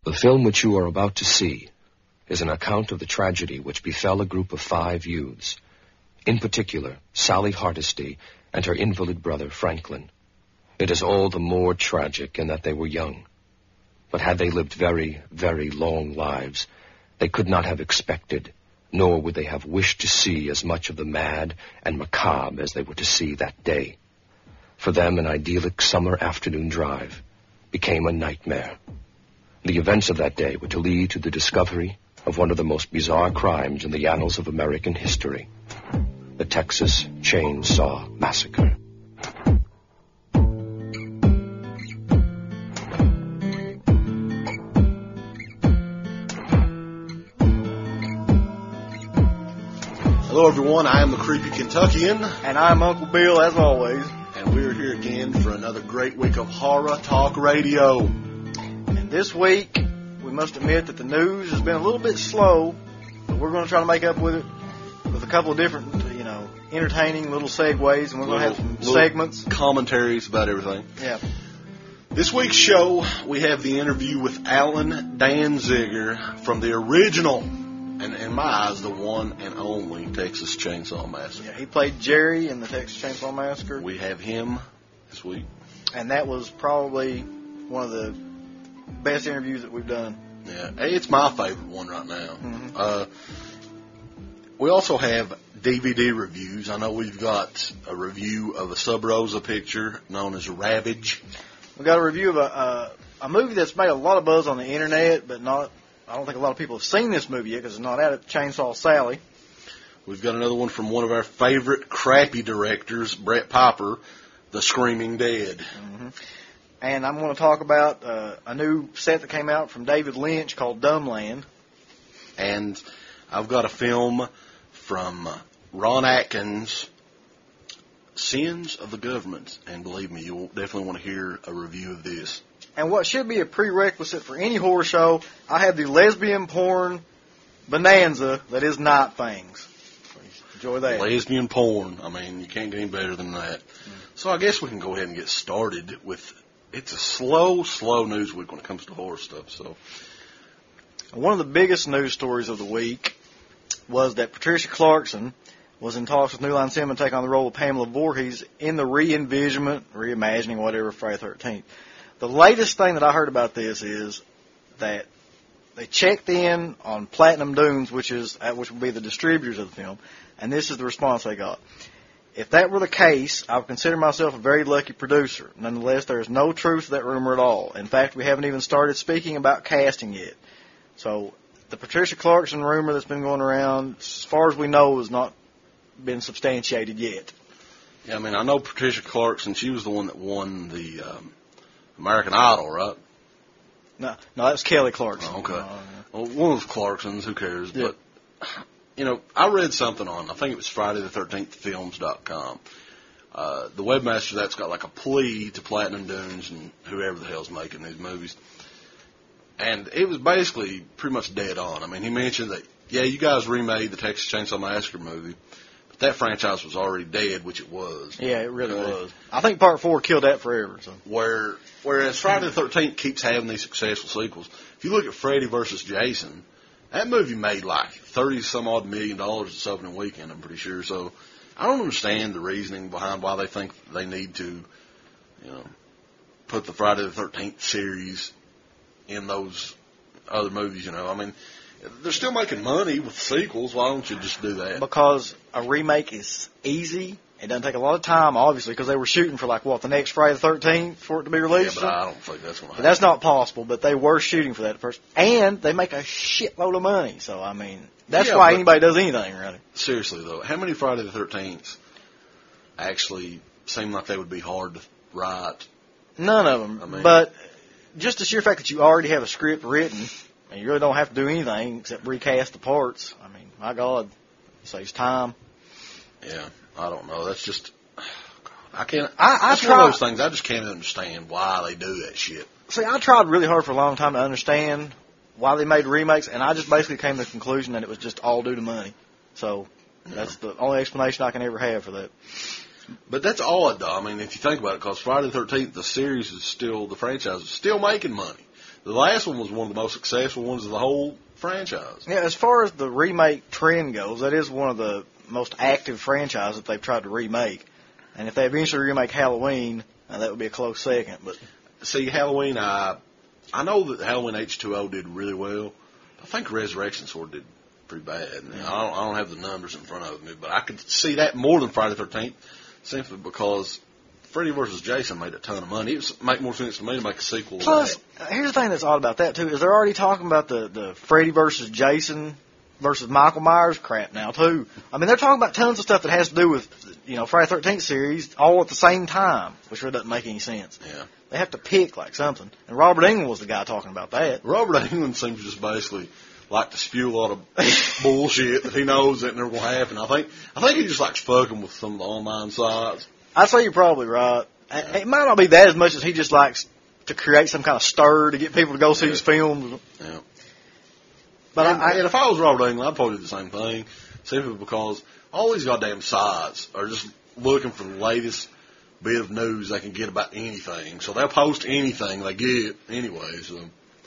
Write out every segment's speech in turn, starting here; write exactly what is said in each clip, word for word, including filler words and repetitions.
The film which you are about to see is an account of the tragedy which befell a group of five youths, in particular, Sally Hardesty and her invalid brother, Franklin. It is all the more tragic in that they were young. But had they lived very, very long lives, they could not have expected, nor would they have wished to see as much of the mad and macabre as they were to see that day. For them, an idyllic summer afternoon drive became a nightmare. The events of that day were to lead to the discovery of one of the most bizarre crimes in the annals of American history, the Texas Chainsaw Massacre. Hello everyone, I am the Creepy Kentuckian. And I'm Uncle Bill, as always. And we're here again for another great week of horror talk radio. And this week, we must admit that the news has been a little bit slow, but we're going to try to make up with it with a couple of different, you know, entertaining little segues, and we're going to have some segments. Commentaries about everything. Yeah. This week's show, we have the interview with Alan Danziger from the original, and in my eyes, the one and only Texas Chainsaw Massacre. Yeah, he played Jerry in the Texas Chainsaw Massacre. We have him this week. And that was probably one of the best interviews that we've done. Yeah, it's my favorite one right now. Mm-hmm. Uh, we also have D V D reviews. I know we've got a review of a Sub Rosa picture known as Ravage. We got a review of a, a a movie that's made a lot of buzz on the internet, but not. I don't think a lot of people have seen this movie yet because it's not out at Chainsaw Sally. We've got another one from one of our favorite crappy directors, Brett Popper, The Screaming Dead. Mm-hmm. And I'm going to talk about uh, a new set that came out from David Lynch called Dumbland. And I've got a film from Ron Atkins, Sins of the Government. And believe me, you'll definitely want to hear a review of this. And what should be a prerequisite for any horror show, I have the lesbian porn bonanza that is Night Things. Enjoy that. Lesbian porn. I mean, you can't get any better than that. Mm. So I guess we can go ahead and get started with, it's a slow, slow news week when it comes to horror stuff. So, one of the biggest news stories of the week was that Patricia Clarkson was in talks with New Line Cinema to take on the role of Pamela Voorhees in the re-envisionment, reimagining, whatever, Friday the thirteenth. The latest thing that I heard about this is that they checked in on Platinum Dunes, which is which would be the distributors of the film, and this is the response they got. If that were the case, I would consider myself a very lucky producer. Nonetheless, there is no truth to that rumor at all. In fact, we haven't even started speaking about casting yet. So the Patricia Clarkson rumor that's been going around, as far as we know, has not been substantiated yet. Yeah, I mean, I know Patricia Clarkson. She was the one that won the um, American Idol, right? No, no, that's Kelly Clarkson. Oh, okay. Oh, yeah. Well, one of those Clarksons, who cares? Yeah. But, you know, I read something on, I think it was Friday the thirteenth films dot com. Uh, the webmaster of that's got like a plea to Platinum Dunes and whoever the hell's making these movies. And it was basically pretty much dead on. I mean, he mentioned that, yeah, you guys remade the Texas Chainsaw Massacre movie, but that franchise was already dead, which it was. Yeah, it really okay? was. I think Part four killed that forever. So. Where, whereas Friday the thirteenth keeps having these successful sequels. If you look at Freddy versus Jason, that movie made like thirty-some-odd million dollars its opening weekend, I'm pretty sure. So I don't understand the reasoning behind why they think they need to, you know, put the Friday the thirteenth series in those other movies, you know. I mean, they're still making money with sequels. Why don't you just do that? Because a remake is easy. It doesn't take a lot of time, obviously, because they were shooting for, like, what, the next Friday the thirteenth for it to be released? Yeah, but I don't think that's going to happen. That's not possible, but they were shooting for that first. And they make a shitload of money. So, I mean, that's yeah, why anybody does anything, really. Seriously, though, how many Friday the thirteenths actually seem like they would be hard to write? None of them. I mean, but just the sheer fact that you already have a script written, and you really don't have to do anything except recast the parts, I mean, my God, it saves time. Yeah, I don't know. That's just, I can't, I, I that's tried, one of those things, I just can't understand why they do that shit. See, I tried really hard for a long time to understand why they made remakes, and I just basically came to the conclusion that it was just all due to money. So, yeah. That's the only explanation I can ever have for that. But that's odd, though. I mean, if you think about it, because Friday the thirteenth, the series is still, the franchise is still making money. the last one was one of the most successful ones of the whole franchise. Yeah, as far as the remake trend goes, that is one of the most active franchises that they've tried to remake. And if they eventually remake Halloween, uh, that would be a close second. But see, Halloween, I I know that Halloween H two O did really well. I think Resurrection sort of did pretty bad. Yeah. I don't, I don't have the numbers in front of me, but I could see that more than Friday the thirteenth, simply because Freddy versus Jason made a ton of money. It would make more sense to me to make a sequel. Plus, to that. here's the thing that's odd about that too is they're already talking about the the Freddy versus Jason versus Michael Myers crap now too. I mean, they're talking about tons of stuff that has to do with you know Friday the thirteenth series all at the same time, which really doesn't make any sense. Yeah. They have to pick like something. And Robert Englund was the guy talking about that. Robert Englund seems just basically like to spew a lot of bullshit that he knows that never will happen. I think I think he just likes fucking with some of the online sites. I'd say you're probably right. Yeah. It might not be that as much as he just likes to create some kind of stir to get people to go see yeah. his films. Yeah. But and, I, I, and if I was Robert Englund, I'd probably do the same thing, simply because all these goddamn sites are just looking for the latest bit of news they can get about anything. So they'll post anything they get anyway. So.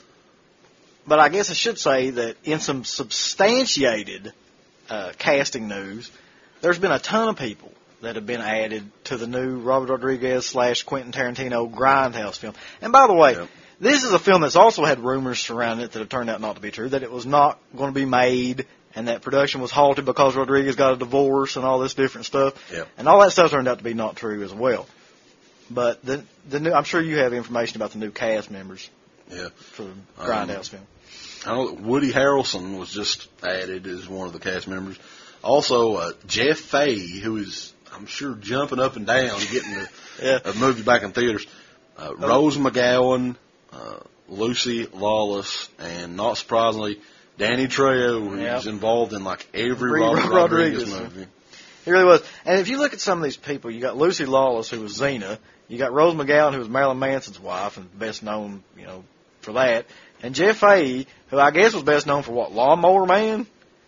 But I guess I should say that in some substantiated uh, casting news, there's been a ton of people that have been added to the new Robert Rodriguez slash Quentin Tarantino Grindhouse film. And by the way, yep. this is a film that's also had rumors surrounding it that have turned out not to be true, that it was not going to be made and that production was halted because Rodriguez got a divorce and all this different stuff. Yep. And all that stuff turned out to be not true as well. But the the new, I'm sure you have information about the new cast members yeah. for the Grindhouse um, film. I know that Woody Harrelson was just added as one of the cast members. Also, uh, Jeff Fahey, who is, I'm sure, jumping up and down getting the yeah. a movie back in theaters. Uh, oh. Rose McGowan, uh, Lucy Lawless, and not surprisingly, Danny Trejo, who's yep. involved in like every, every Robert Rodriguez, Rodriguez movie. He really was. And if you look at some of these people, you got Lucy Lawless, who was Xena. You got Rose McGowan, who was Marilyn Manson's wife and best known, you know, for that. And Jeff Fahey, who I guess was best known for what, Lawnmower Man?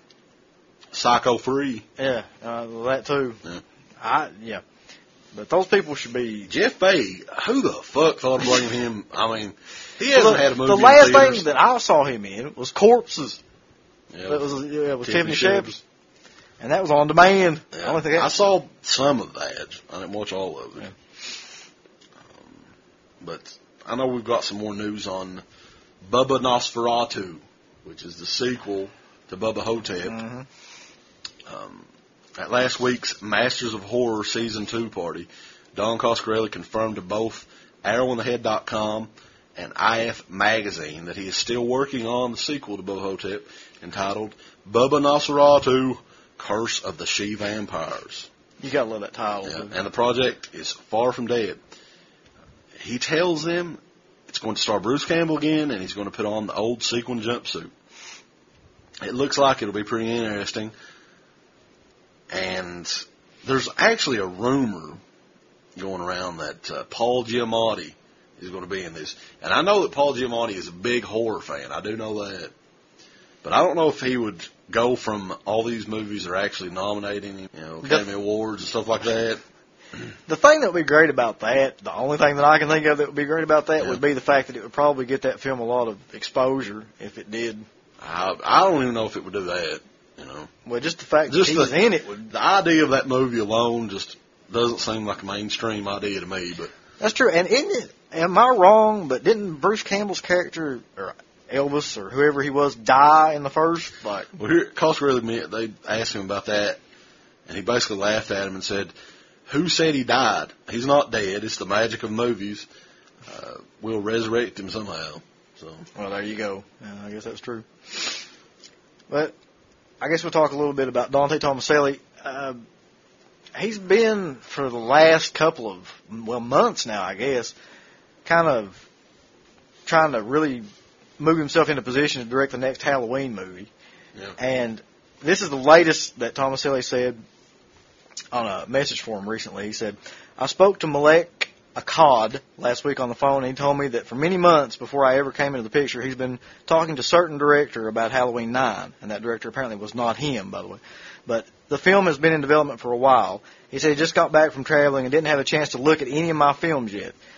Psycho three. Yeah, uh, that too. Yeah. I yeah. But those people should be... Jeff Fahey, who the fuck thought of bringing him? I mean, he hasn't well, had a movie The in last theaters. thing that I saw him in was Corpses. Yeah, That was, yeah, it was Tiffany Tiffany Shepard. And that was on demand. Yeah. I, don't think that, I saw some of that. I didn't watch all of it. Yeah. Um, but I know we've got some more news on Bubba Nosferatu, which is the sequel to Bubba Hotep. Mm-hmm. Um, at last week's Masters of Horror Season two party, Don Coscarelli confirmed to both arrow on the head dot com and I F Magazine that he is still working on the sequel to Bubba Hotep entitled Bubba Nosferatu, Curse of the She-Vampires. You gotta love that title. Yeah, and the project is far from dead. He tells them it's going to star Bruce Campbell again, and he's going to put on the old sequin jumpsuit. It looks like it'll be pretty interesting. And there's actually a rumor going around that uh, Paul Giamatti is going to be in this. And I know that Paul Giamatti is a big horror fan. I do know that. But I don't know if he would go from all these movies that are actually nominating him, you know, Academy Awards and stuff like that. The thing that would be great about that, the only thing that I can think of that would be great about that yeah. would be the fact that it would probably get that film a lot of exposure if it did. I, I don't even know if it would do that, you know. Well, just the fact just that the, he's in it would... The idea of that movie alone just doesn't seem like a mainstream idea to me, but... That's true, and isn't it, am I wrong, but didn't Bruce Campbell's character, or Elvis, or whoever he was, die in the first? Like, well, here at Coscarelli, they asked him about that, and he basically laughed at him and said, who said he died? He's not dead. It's the magic of movies. Uh, we'll resurrect him somehow. So, well, there you go. Yeah, I guess that's true. But I guess we'll talk a little bit about Dante Tomaselli. Uh, he's been, for the last couple of, well, months now, I guess, kind of trying to really move himself into position to direct the next Halloween movie. yeah. And this is the latest that Tomaselli said on a message for him recently. He said, I spoke to Malek Akkad last week on the phone, and he told me that for many months before I ever came into the picture, he's been talking to a certain director about Halloween nine, and that director apparently was not him, by the way. But the film has been in development for a while. He said he just got back from traveling and didn't have a chance to look at any of my films yet.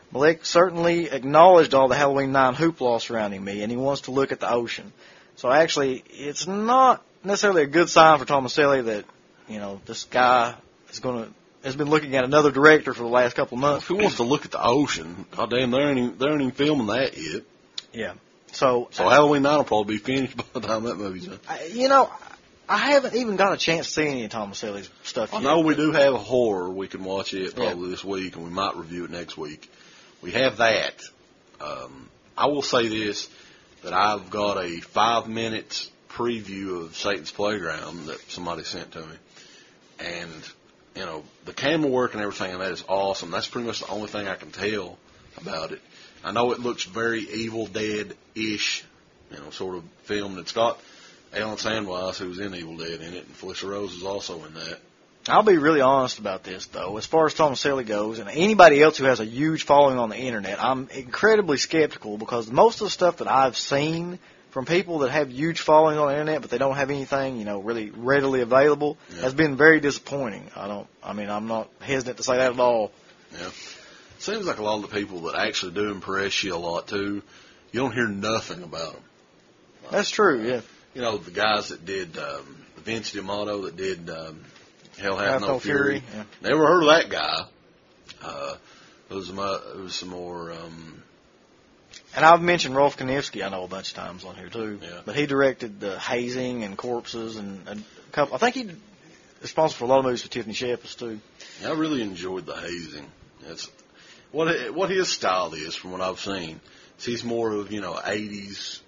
Malik certainly acknowledged all the Halloween nine hoopla surrounding me, and he wants to look at the ocean. So actually, it's not necessarily a good sign for Tomaselli that, you know, this guy is going to has been looking at another director for the last couple of months. If he wants to look at the ocean, goddamn, they ain't even, they ain't even filming that yet. Yeah. So, so I, Halloween nine will probably be finished by the time that movie's done. I, you know, I haven't even got a chance to see any of Tomaselli's stuff yet. I know we do have a horror. We can watch it probably yeah. this week, and we might review it next week. We have that. Um, I will say this, that I've got a five-minute preview of Satan's Playground that somebody sent to me. And, you know, the camera work and everything, and that is awesome. That's pretty much the only thing I can tell about it. I know it looks very Evil Dead-ish, you know, sort of film. It's got Alan Sandweiss, who's in Evil Dead, in it, and Felicia Rose is also in that. I'll be really honest about this, though. As far as Tomaselli goes, and anybody else who has a huge following on the Internet, I'm incredibly skeptical because most of the stuff that I've seen from people that have huge followings on the Internet, but they don't have anything, you know, really readily available, yeah. has been very disappointing. I don't, I mean, I'm not hesitant to say that at all. Yeah. Seems like a lot of the people that actually do impress you a lot, too, you don't hear nothing about them. Like, That's true, yeah. You know, the guys that did, um, Vince D'Amato that did um, Hell Hath, Hath No, No Fury. Fury. Yeah. Never heard of that guy. Uh, there was some, uh, there was some more... Um, And I've mentioned Rolf Konevsky, I know, a bunch of times on here, too. Yeah. But he directed the Hazing and Corpses and a couple... I think he's responsible for a lot of movies with Tiffany Shepis, too. Yeah, I really enjoyed the Hazing. It's, what what his style is, from what I've seen, is he's more of, you know, eighties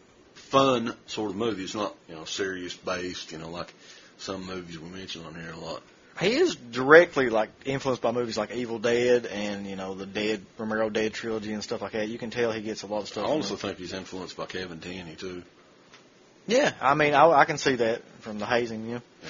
fun sort of movie. It's not, you know, serious-based, you know, like some movies we mention on here a lot. He is directly, like, influenced by movies like Evil Dead and, you know, the Dead, Romero Dead trilogy and stuff like that. You can tell he gets a lot of stuff. I honestly think he's influenced by Kevin Tenney, too. Yeah, I mean, I, I can see that from the Hazing, yeah. Yeah.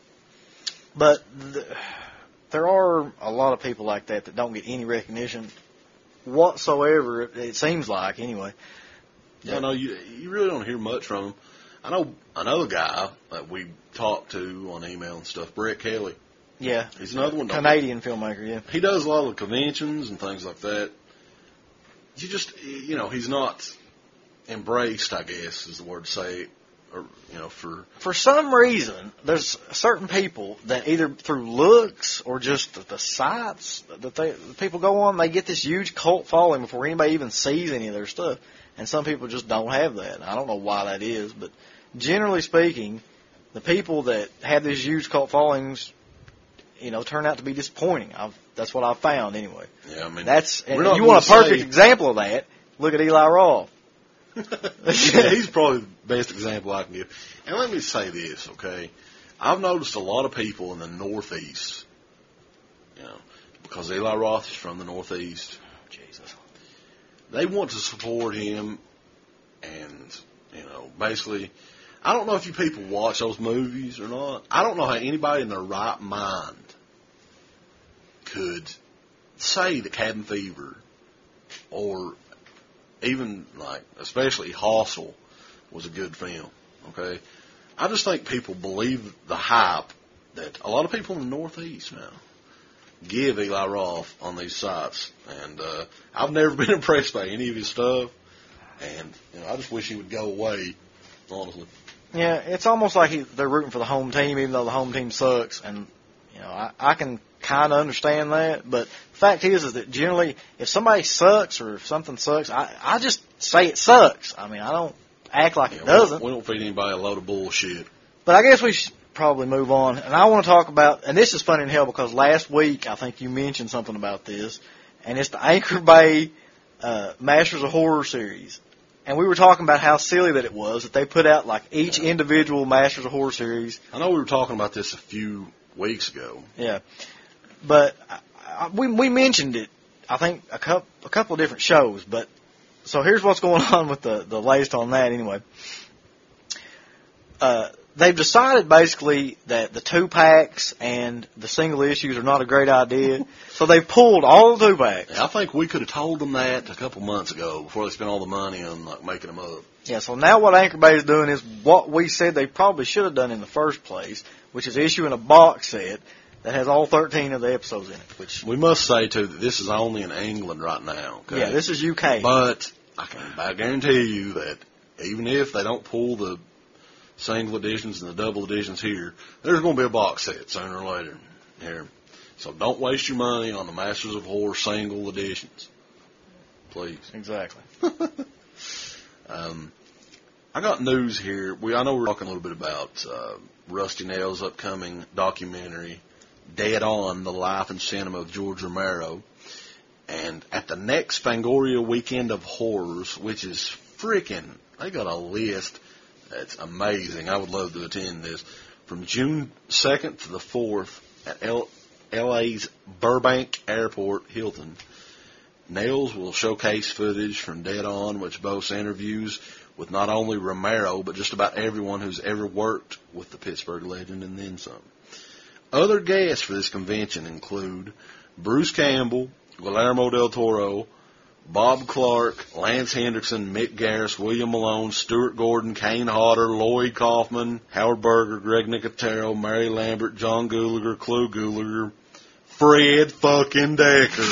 But the, there are a lot of people like that that don't get any recognition whatsoever, it, it seems like, anyway. Yeah, no, you you really don't hear much from him. I know another guy that we talked to on email and stuff, Brett Kelly. Yeah. He's another one. Canadian filmmaker, yeah. He does a lot of the conventions and things like that. You just, you know, he's not embraced, I guess, is the word to say, or, you know, for... For some reason, there's certain people that either through looks or just the, the sites that they the people go on, they get this huge cult following before anybody even sees any of their stuff. And some people just don't have that. I don't know why that is, but generally speaking, the people that have these huge cult followings, you know, turn out to be disappointing. I've, that's what I've found anyway. Yeah, I mean, that's and you want a perfect say, example of that? Look at Eli Roth. Yeah, he's probably the best example I can give. And let me say this, okay? I've noticed a lot of people in the Northeast, you know, because Eli Roth is from the Northeast. Oh, Jesus. They want to support him, and, you know, basically, I don't know if you people watch those movies or not. I don't know how anybody in their right mind could say that Cabin Fever or even, like, especially Hostel was a good film, okay? I just think people believe the hype that a lot of people in the Northeast now give Eli Roth on these sites. And uh, I've never been impressed by any of his stuff. And, you know, I just wish he would go away, honestly. Yeah, it's almost like he, they're rooting for the home team, even though the home team sucks. And, you know, I, I can kind of understand that. But the fact is, is that generally, if somebody sucks or if something sucks, I, I just say it sucks. I mean, I don't act like yeah, it doesn't. We don't feed anybody a load of bullshit. But I guess we should probably move on. And I want to talk about, and this is funny in hell because last week I think you mentioned something about this, and it's the Anchor Bay uh, Masters of Horror series. And we were talking about how silly that it was that they put out like each individual Masters of Horror series. I know we were talking about this a few weeks ago. Yeah, but I, I, we we mentioned it. I think a couple a couple of different shows. But so here's what's going on with the the latest on that. Anyway, uh, they've decided basically that the two packs and the single issues are not a great idea. So they've pulled all the two packs. Yeah, I think we could have told them that a couple months ago before they spent all the money on like making them up. Yeah, so now what Anchor Bay is doing is what we said they probably should have done in the first place, which is issuing a box set that has all thirteen of the episodes in it. Which We must say, too, that this is only in England right now. Okay? yeah, this is U K. But I can I guarantee you that even if they don't pull the single editions and the double editions here, there's going to be a box set sooner or later here. So don't waste your money on the Masters of Horror single editions. Please. Exactly. um, I got news here. We I know we're talking a little bit about uh, Rusty Nail's upcoming documentary, Dead On, The Life and Cinema of George Romero. And at the next Fangoria Weekend of Horrors, which is freaking, they got a list that's amazing. I would love to attend this. From June second to the fourth at L- LA's Burbank Airport, Hilton, Nails will showcase footage from Dead On, which boasts interviews with not only Romero, but just about everyone who's ever worked with the Pittsburgh legend and then some. Other guests for this convention include Bruce Campbell, Guillermo del Toro, Bob Clark, Lance Hendrickson, Mick Garris, William Malone, Stuart Gordon, Kane Hodder, Lloyd Kaufman, Howard Berger, Greg Nicotero, Mary Lambert, John Gulager, Clu Gulager, Fred fucking Decker.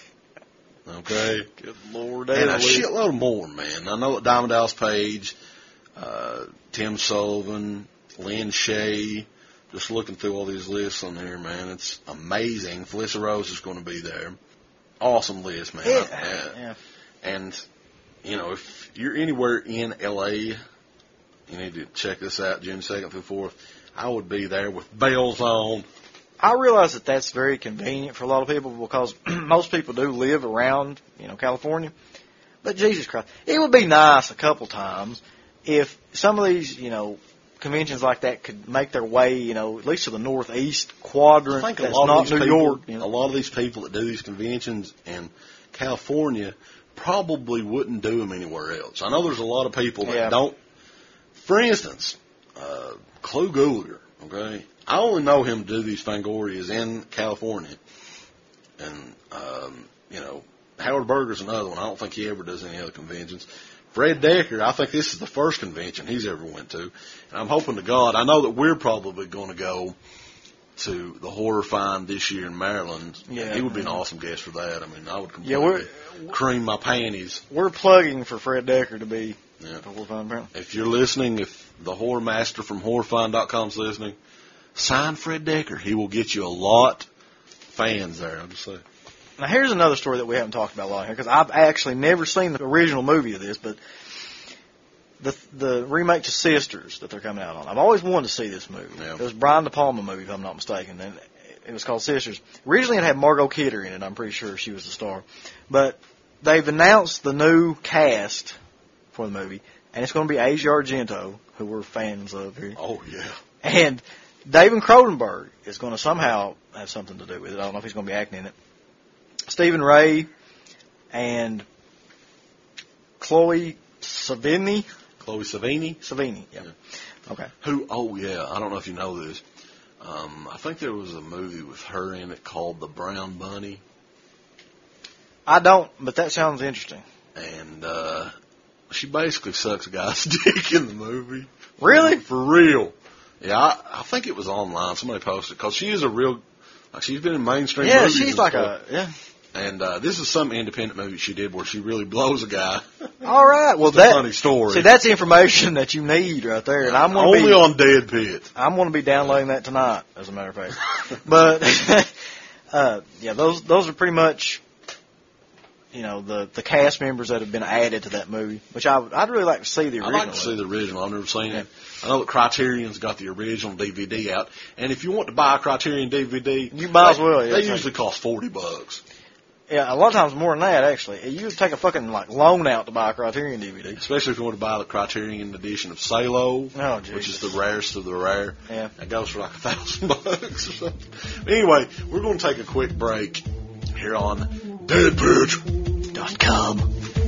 Okay? Good Lord. And a shitload more, man. I know Diamond Dallas Page, uh, Tim Sullivan, Lynn Shay. Just looking through all these lists on here, man. It's amazing. Felissa Rose is going to be there. Awesome list, man. Yeah. I, uh, yeah. And, you know, if you're anywhere in L A, you need to check this out, June second through fourth. I would be there with bells on. I realize that that's very convenient for a lot of people because most people do live around, you know, California. But Jesus Christ, it would be nice a couple times if some of these, you know, conventions like that could make their way, you know, at least to the northeast quadrant. I think a that's lot not of these New people, York. You know. a lot of these people that do these conventions in California probably wouldn't do them anywhere else. I know there's a lot of people that Yeah. don't. For instance, uh, Clu Gulager, okay? I only know him to do these Fangorias in California. And, um, you know, Howard Berger's another one. I don't think he ever does any other conventions. Fred Decker, I think this is the first convention he's ever went to. And I'm hoping to God, I know that we're probably going to go to the Horror Find this year in Maryland. Yeah. He would be an awesome guest for that. I mean, I would Yeah, completely we're cream my panties. we're plugging for Fred Decker to be Yeah. the Horror Find apparently. If you're listening, if the Horror Master from horror find dot com is listening, sign Fred Decker. He will get you a lot of fans there, I'll just say. Now, here's another story that we haven't talked about a lot here because I've actually never seen the original movie of this, but the the remake to Sisters that they're coming out on. I've always wanted to see this movie. Yeah. It was Brian De Palma movie, if I'm not mistaken, and it was called Sisters. Originally, it had Margot Kidder in it. I'm pretty sure she was the star, but they've announced the new cast for the movie, and it's going to be Asia Argento, who we're fans of here, Oh, yeah. and David Cronenberg is going to somehow have something to do with it. I don't know if he's going to be acting in it. Stephen Ray and Chloe Savini. Chloe Savini. Savini, yeah. Yeah. Okay. Who, oh, yeah, I don't know if you know this. Um, I think there was a movie with her in it called The Brown Bunny. I don't, but that sounds interesting. And uh, she basically sucks a guy's dick in the movie. Really? For real. Yeah, I, I think it was online. Somebody posted it. Because she is a real, like, she's been in mainstream Yeah, movies. she's and like stuff. a, yeah. And uh, this is some independent movie she did where she really blows a guy. All right. Well, It's a that, funny story. see, that's the information that you need right there. And I'm going to Only be, on Dead Pit. I'm going to be downloading that tonight, as a matter of fact. But, uh, yeah, those, those are pretty much, you know, the, the cast members that have been added to that movie, which I would, I'd really like to see the I'd original. like to see the original. I've never seen Yeah. it. I know that Criterion's got the original D V D out. And if you want to buy a Criterion D V D, You might as they- well, yeah. They usually cost forty bucks. Yeah, a lot of times more than that, actually. You would take a fucking, like, loan out to buy a Criterion D V D. Especially if you want to buy the Criterion edition of Salo, Oh, which is Jesus. the rarest of the rare. Yeah. That goes for like a thousand bucks or something. But anyway, we're going to take a quick break here on Dead Pit dot com.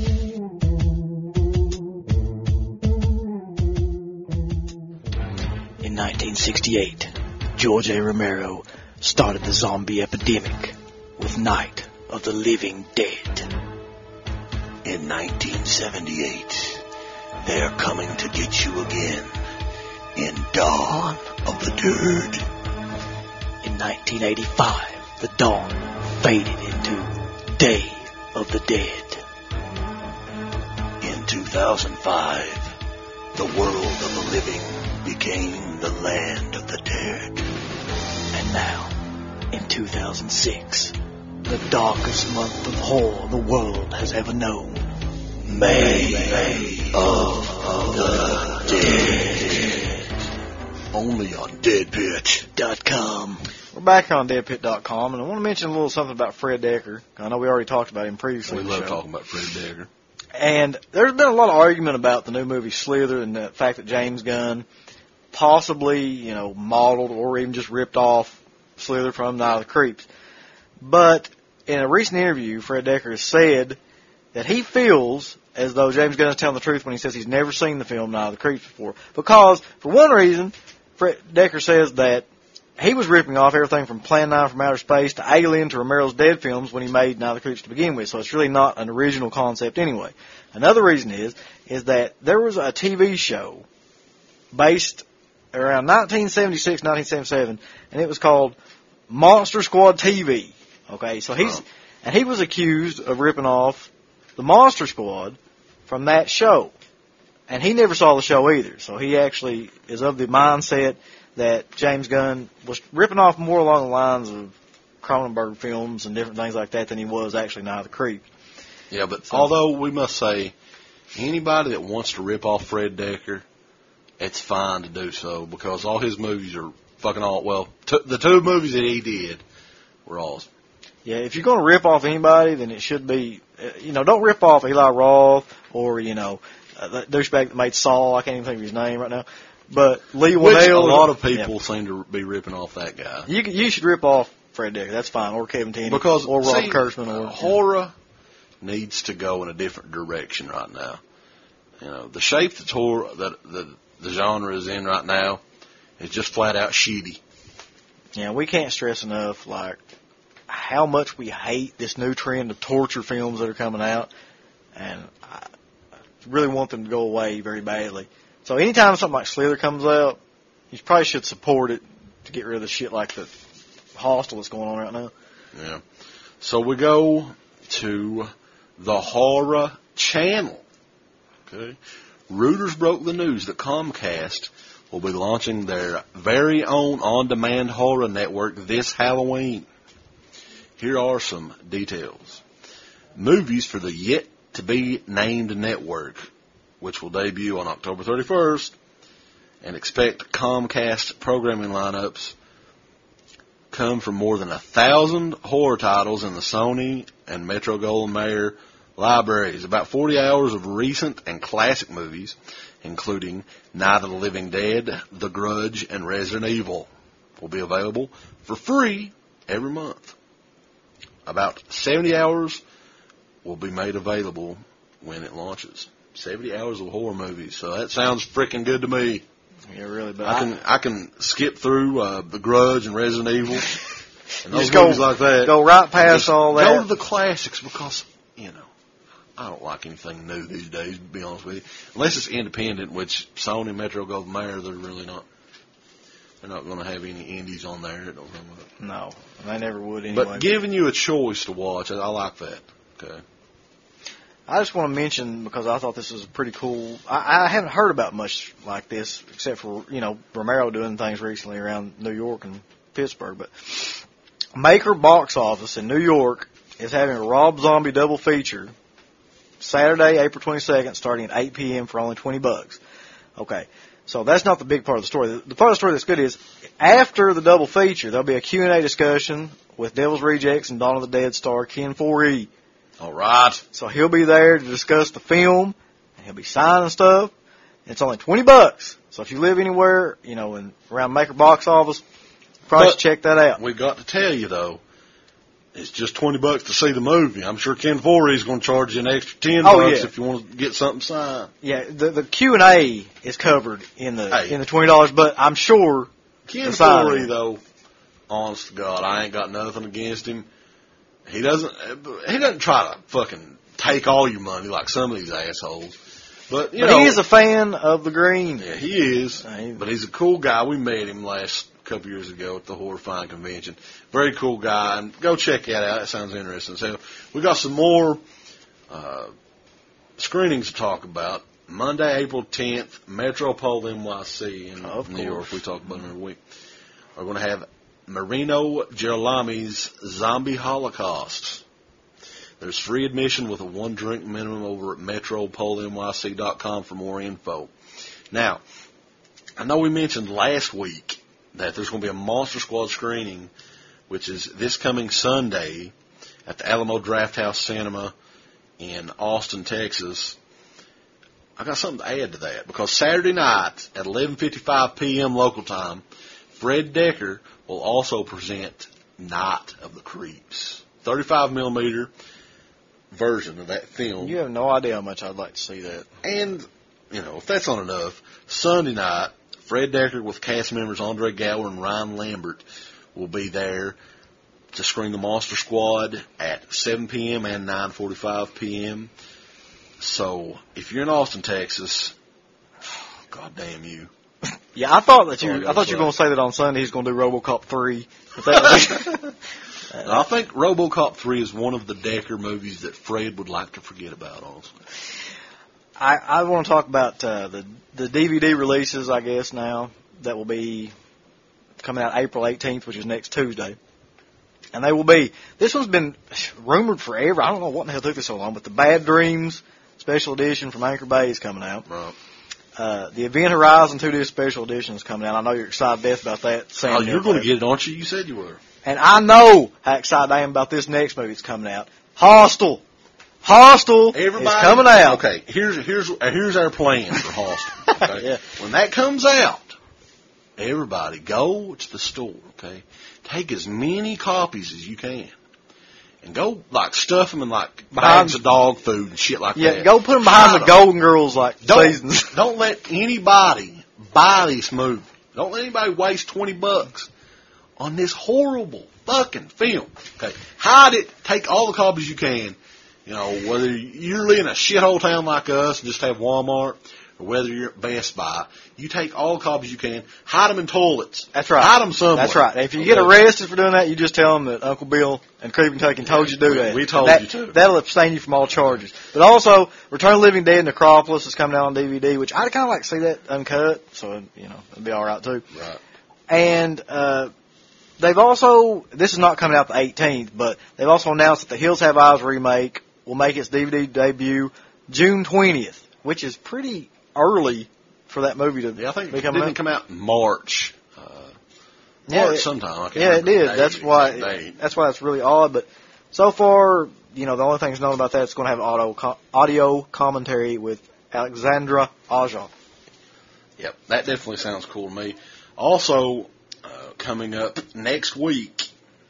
In nineteen sixty-eight, George A. Romero started the zombie epidemic with Night of the Living Dead. In nineteen seventy-eight, they're coming to get you again in Dawn of the Dead. In nineteen eighty-five, the dawn faded into Day of the Dead. In two thousand five, the world of the living became the land of the dead. And now, in two thousand six, the darkest month of horror the world has ever known. May, May of the Dead. Only on dead pit dot com. We're back on dead pit dot com, and I want to mention a little something about Fred Decker. I know we already talked about him previously. We in the love show. talking about Fred Decker. And there's been a lot of argument about the new movie Slither and the fact that James Gunn possibly, you know, modeled or even just ripped off Slither from Night of the Creeps. But in a recent interview, Fred Decker has said that he feels as though James Gunn is telling the truth when he says he's never seen the film Night of the Creeps before. Because, for one reason, Fred Decker says that he was ripping off everything from Plan nine from Outer Space to Alien to Romero's Dead films when he made Night of the Creeps to begin with, so it's really not an original concept anyway. Another reason is, is that there was a T V show based around nineteen seventy-six, nineteen seventy-seven, and it was called Monster Squad T V. Okay, so he's, Oh. and he was accused of ripping off the Monster Squad from that show. And he never saw the show either, so he actually is of the mindset that James Gunn was ripping off more along the lines of Cronenberg films and different things like that than he was actually Night of the Creeps. Yeah, but although we must say, anybody that wants to rip off Fred Decker, it's fine to do so because all his movies are fucking all, well, t- the two movies that he did were awesome. Yeah, if you're going to rip off anybody, then it should be, uh, you know, don't rip off Eli Roth or, you know, uh, that douchebag that made Saul. I can't even think of his name right now. But Lee Which Winnell. a lot of people yeah. seem to be ripping off that guy. You you should rip off Fred Decker. That's fine. Or Kevin Tenney. Because, or Rob see, Kurtzman. Or, uh, horror needs to go in a different direction right now. You know, the shape that horror, that the, the genre is in right now is just flat out shitty. Yeah, we can't stress enough, like, how much we hate this new trend of torture films that are coming out. And I really want them to go away very badly. So anytime something like Slither comes out, you probably should support it to get rid of the shit like the Hostel that's going on right now. Yeah. So we go to the Horror Channel. Okay. Reuters broke the news that Comcast will be launching their very own on-demand horror network this Halloween. Here are some details. Movies for the yet-to-be-named network, which will debut on October thirty-first, and expect Comcast programming lineups come from more than a thousand horror titles in the Sony and Metro-Goldwyn-Mayer libraries. About forty hours of recent and classic movies, including Night of the Living Dead, The Grudge, and Resident Evil, will be available for free every month. About seventy hours will be made available when it launches. seventy hours of horror movies. So that sounds freaking good to me. Yeah, really. But I can I can skip through uh, The Grudge and Resident Evil and those just go, movies like that. Go right past Just all that. Go to the classics because, you know, I don't like anything new these days, to be honest with you. Unless it's independent, which Sony, Metro, Goldwyn Mayer, they're really not. They're not going to have any indies on there. It don't come up. No, they never would anyway. But giving you a choice to watch, I, I like that. Okay. I just want to mention, because I thought this was pretty cool, I, I haven't heard about much like this, except for, you know, Romero doing things recently around New York and Pittsburgh, but Maker Box Office in New York is having a Rob Zombie double feature Saturday, April twenty-second, starting at eight p.m. for only twenty bucks. Okay, so that's not the big part of the story. The, the part of the story that's good is, after the double feature, there'll be a Q and A discussion with Devil's Rejects and Dawn of the Dead star Ken four E. All right. So he'll be there to discuss the film, and he'll be signing stuff. It's only twenty bucks. So if you live anywhere, you know, in around Maker Box Office, probably should check that out. We got to tell you though, it's just twenty bucks to see the movie. I'm sure Ken Forey is going to charge you an extra ten Oh, bucks yeah. if you want to get something signed. Yeah, the the Q and A is covered in the Hey. in the twenty dollars, but I'm sure Ken the sign- Forey though, honest to God, I ain't got nothing against him. He doesn't. He doesn't try to fucking take all your money like some of these assholes. But you but know, he is a fan of the green. yeah, he is. Hey. But he's a cool guy. We met him last a couple years ago at the Horrifying Convention. Very cool guy, and go check that out. That sounds interesting. So we got some more uh, screenings to talk about. Monday, April tenth, Metropole N Y C in Of New York. course. We talk about it every week. We're going to have Marino Girolami's Zombie Holocaust. There's free admission with a one drink minimum over at metropole N Y C dot com for more info. Now, I know we mentioned last week that there's going to be a Monster Squad screening, which is this coming Sunday at the Alamo Drafthouse Cinema in Austin, Texas. I got something to add to that, because Saturday night at eleven fifty-five p.m. local time, Fred Decker will also present Night of the Creeps, thirty-five millimeter version of that film. You have no idea how much I'd like to see that. And, you know, if that's not enough, Sunday night, Fred Decker with cast members Andre Gower and Ryan Lambert will be there to screen the Monster Squad at seven p.m. and nine forty-five p.m. So, if you're in Austin, Texas, God damn you. Yeah, I thought that That's all I you. gotta I thought you say. were going to say that on Sunday he's going to do RoboCop three. But that was- I think RoboCop three is one of the Decker movies that Fred would like to forget about, honestly. I, I want to talk about uh, the the D V D releases, I guess, now that will be coming out April eighteenth, which is next Tuesday. And they will be, this one's been rumored forever. I don't know what the hell took this so long, but the Bad Dreams Special Edition from Anchor Bay is coming out. Right. Uh, the Event Horizon two disc Special Edition is coming out. I know you're excited to death about that. Sam Oh, you're did going that. to get it, aren't you? You said you were. And I know how excited I am about this next movie that's coming out. Hostel. Hostel Everybody, is coming out. Okay, here's here's here's our plan for Hostel. Okay? Yeah. When that comes out, everybody go to the store. Okay, take as many copies as you can, and go like stuff them in like Behind- bags of dog food and shit like Yeah, that. go put them behind Hide the 'em. Golden Girls like seasons. Don't don't let anybody buy this movie. Don't let anybody waste twenty bucks on this horrible fucking film. Okay, hide it. Take all the copies you can. You know, whether you're in a shithole town like us and just have Walmart, or whether you're at Best Buy, you take all the copies you can. Hide them in toilets. That's right. Hide them somewhere. That's right. If you get arrested for doing that, you just tell them that Uncle Bill and Creeping Tucky told you to do We- that. we told that, you to. That'll abstain you from all charges. But also, Return of the Living Dead Necropolis is coming out on D V D, which I'd kind of like to see that uncut, so, you know, it'd be all right, too. Right. And uh, they've also, this is not coming out the eighteenth, but they've also announced that the Hills Have Eyes remake will make its D V D debut June twentieth, which is pretty early for that movie to Yeah, I think be it coming didn't out. come out in March. Uh, Yeah, March it- sometime. I can't Yeah, it remember the did. date, That's the why. exact date. That's why it's really odd. But so far, you know, the only thing that's known about that is going to have audio co- audio commentary with Alexandra Aja. Yep, that definitely sounds cool to me. Also, uh, coming up next week,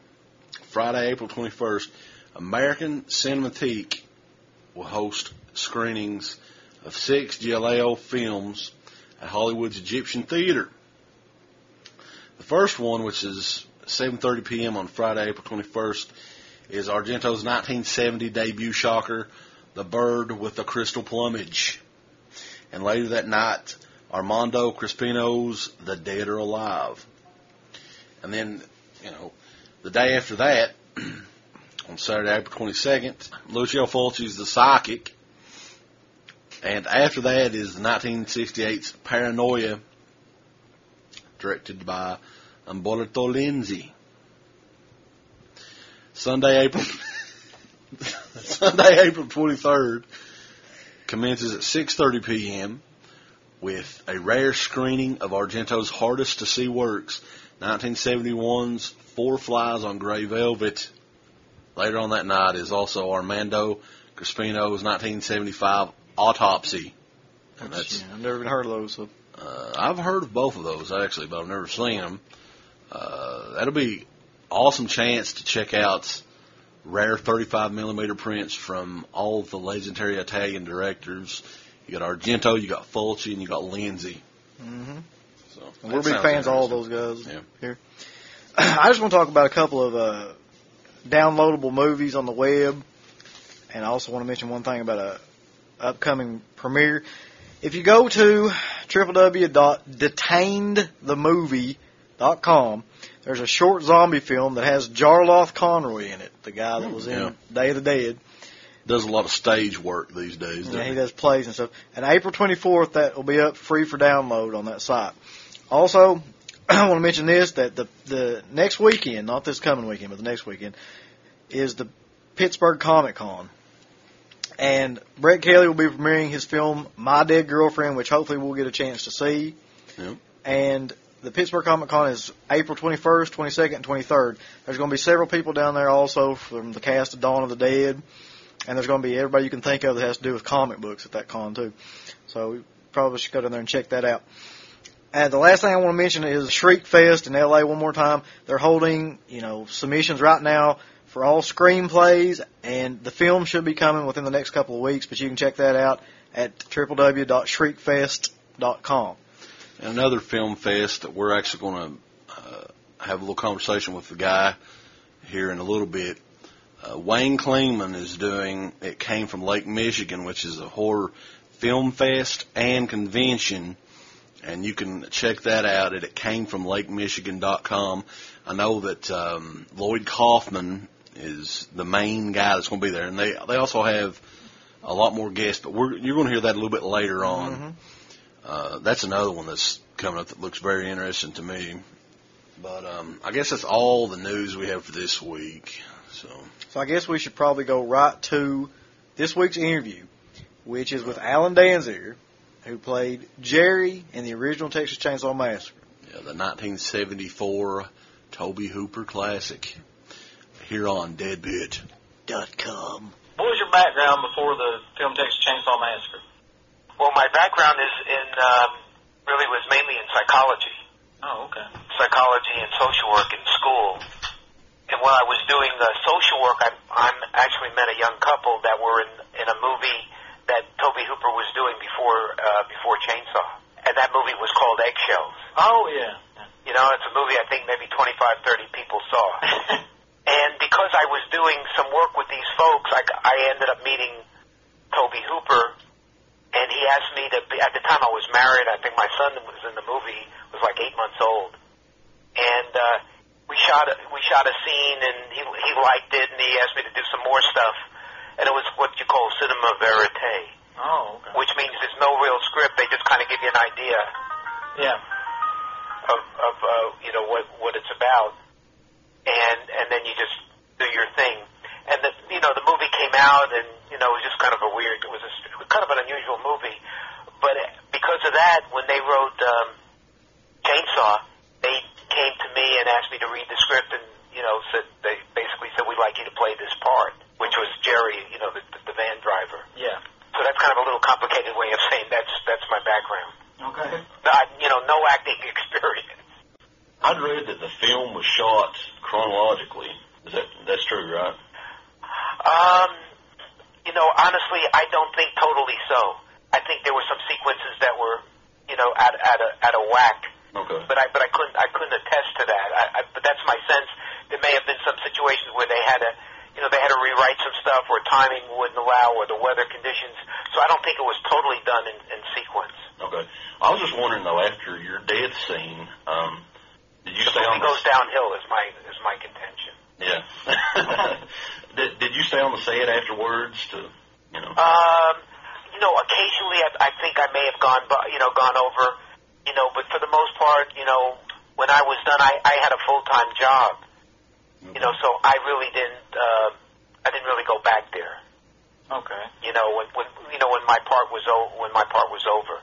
Friday, April twenty-first, American Cinematheque will host screenings of six Galileo films at Hollywood's Egyptian Theater. The first one, which is seven thirty p.m. on Friday, April twenty-first, is Argento's nineteen seventy debut shocker, The Bird with the Crystal Plumage. And later that night, Armando Crispino's The Dead or Alive. And then, you know, the day after that, on Saturday, April twenty-second, Lucio Fulci's The Psychic. And after that is nineteen sixty-eight's Paranoia, directed by Umberto Lenzi. Sunday, April Sunday, April twenty-third commences at six thirty p.m. with a rare screening of Argento's hardest to see works, nineteen seventy-one's Four Flies on Grey Velvet. Later on that night is also Armando Crispino's nineteen seventy-five Autopsy. And that's, Yeah, I've never even heard of those. So. uh, I've heard of both of those actually, but I've never seen them. Uh, that'll be awesome chance to check out rare thirty-five millimeter prints from all of the legendary Italian directors. You got Argento, you got Fulci, and you got Lenzi. Mm-hmm. So And we're that big sounds fans of all interesting. those guys Yeah. here. I just want to talk about a couple of uh, downloadable movies on the web, and I also want to mention one thing about a upcoming premiere. If you go to w w w dot detained the movie dot com. There's a short zombie film that has Jarloth Conroy in it, the guy that was in Yeah. Day of the Dead. Does a lot of stage work these days, doesn't Yeah, he he? does plays and stuff. And April twenty-fourth, that will be up free for download on that site. Also, I want to mention this, that the the next weekend, not this coming weekend, but the next weekend, is the Pittsburgh Comic Con. And Brett Kelly will be premiering his film, My Dead Girlfriend, which hopefully we'll get a chance to see. Yep. And the Pittsburgh Comic Con is April twenty-first, twenty-second, and twenty-third. There's going to be several people down there also from the cast of Dawn of the Dead. And there's going to be everybody you can think of that has to do with comic books at that con, too. So we probably should go down there and check that out. And the last thing I want to mention is Shriek Fest in L A one more time. They're holding, you know, submissions right now for all screenplays, and the film should be coming within the next couple of weeks, but you can check that out at w w w dot shriek fest dot com. And another film fest that we're actually going to uh, have a little conversation with the guy here in a little bit. Uh, Wayne Klingman is doing It Came from Lake Michigan, which is a horror film fest and convention, and you can check that out at it came from lake michigan dot com. I know that um, Lloyd Kaufman is the main guy that's going to be there, and they they also have a lot more guests, but we're, you're going to hear that a little bit later on. Mm-hmm. Uh, that's another one that's coming up that looks very interesting to me. But um, I guess that's all the news we have for this week. So. So I guess we should probably go right to this week's interview, which is with Alan Danziger, who played Jerry in the original Texas Chainsaw Massacre. Yeah, the nineteen seventy-four Tobe Hooper classic here on Deadbit Dot com. What was your background before the film Texas Chainsaw Massacre? Well, my background is in, um, really was mainly in psychology. Oh, okay. Psychology and social work in school. And when I was doing the social work, I I'm actually met a young couple that were in, in a movie that Tobe Hooper was doing before uh, before Chainsaw. And that movie was called Eggshells. Oh, yeah. You know, it's a movie I think maybe twenty-five, thirty people saw. And because I was doing some work with these folks, I, I ended up meeting Tobe Hooper. And he asked me to be, at the time I was married, I think my son was in the movie, was like eight months old. And uh, we shot a, we shot a scene, and he he liked it, and he asked me to do some more stuff. And it was what you call cinema verite. Oh, okay. Which means there's no real script, they just kind of give you an idea Yeah. of, of uh, you know, what, what it's about. And and then you just do your thing. And the you know the movie came out, and you know it was just kind of a weird. It was, a, it was kind of an unusual movie, but because of that, when they wrote um, Chainsaw, they came to me and asked me to read the script, and you know said they basically said we'd like you to play this part, which was Jerry, you know the, the van driver. Yeah. So that's kind of a little complicated way of saying that's that's my background. Okay. Not, you know, no acting experience. I'd read that the film was shot chronologically. Is that that's true, right? Um, you know, honestly, I don't think totally so. I think there were some sequences that were, you know, at at a at a whack. Okay. But I but I couldn't I couldn't attest to that. I, I, but that's my sense. There may have been some situations where they had to, you know, they had to rewrite some stuff, or timing wouldn't allow, or the weather conditions. So I don't think it was totally done in, in sequence. Okay. I was just wondering though, after your death scene, um, did you The stay on movie the goes downhill is my is my contention. Yeah. did, did you stay on the set afterwards to, you know? Um, you know, occasionally I, I think I may have gone, bu- you know, gone over, you know, but for the most part, you know, when I was done, I, I had a full-time job, you know, so I really didn't, uh, I didn't really go back there. Okay. You know, when, when you know when my part was o- when my part was over.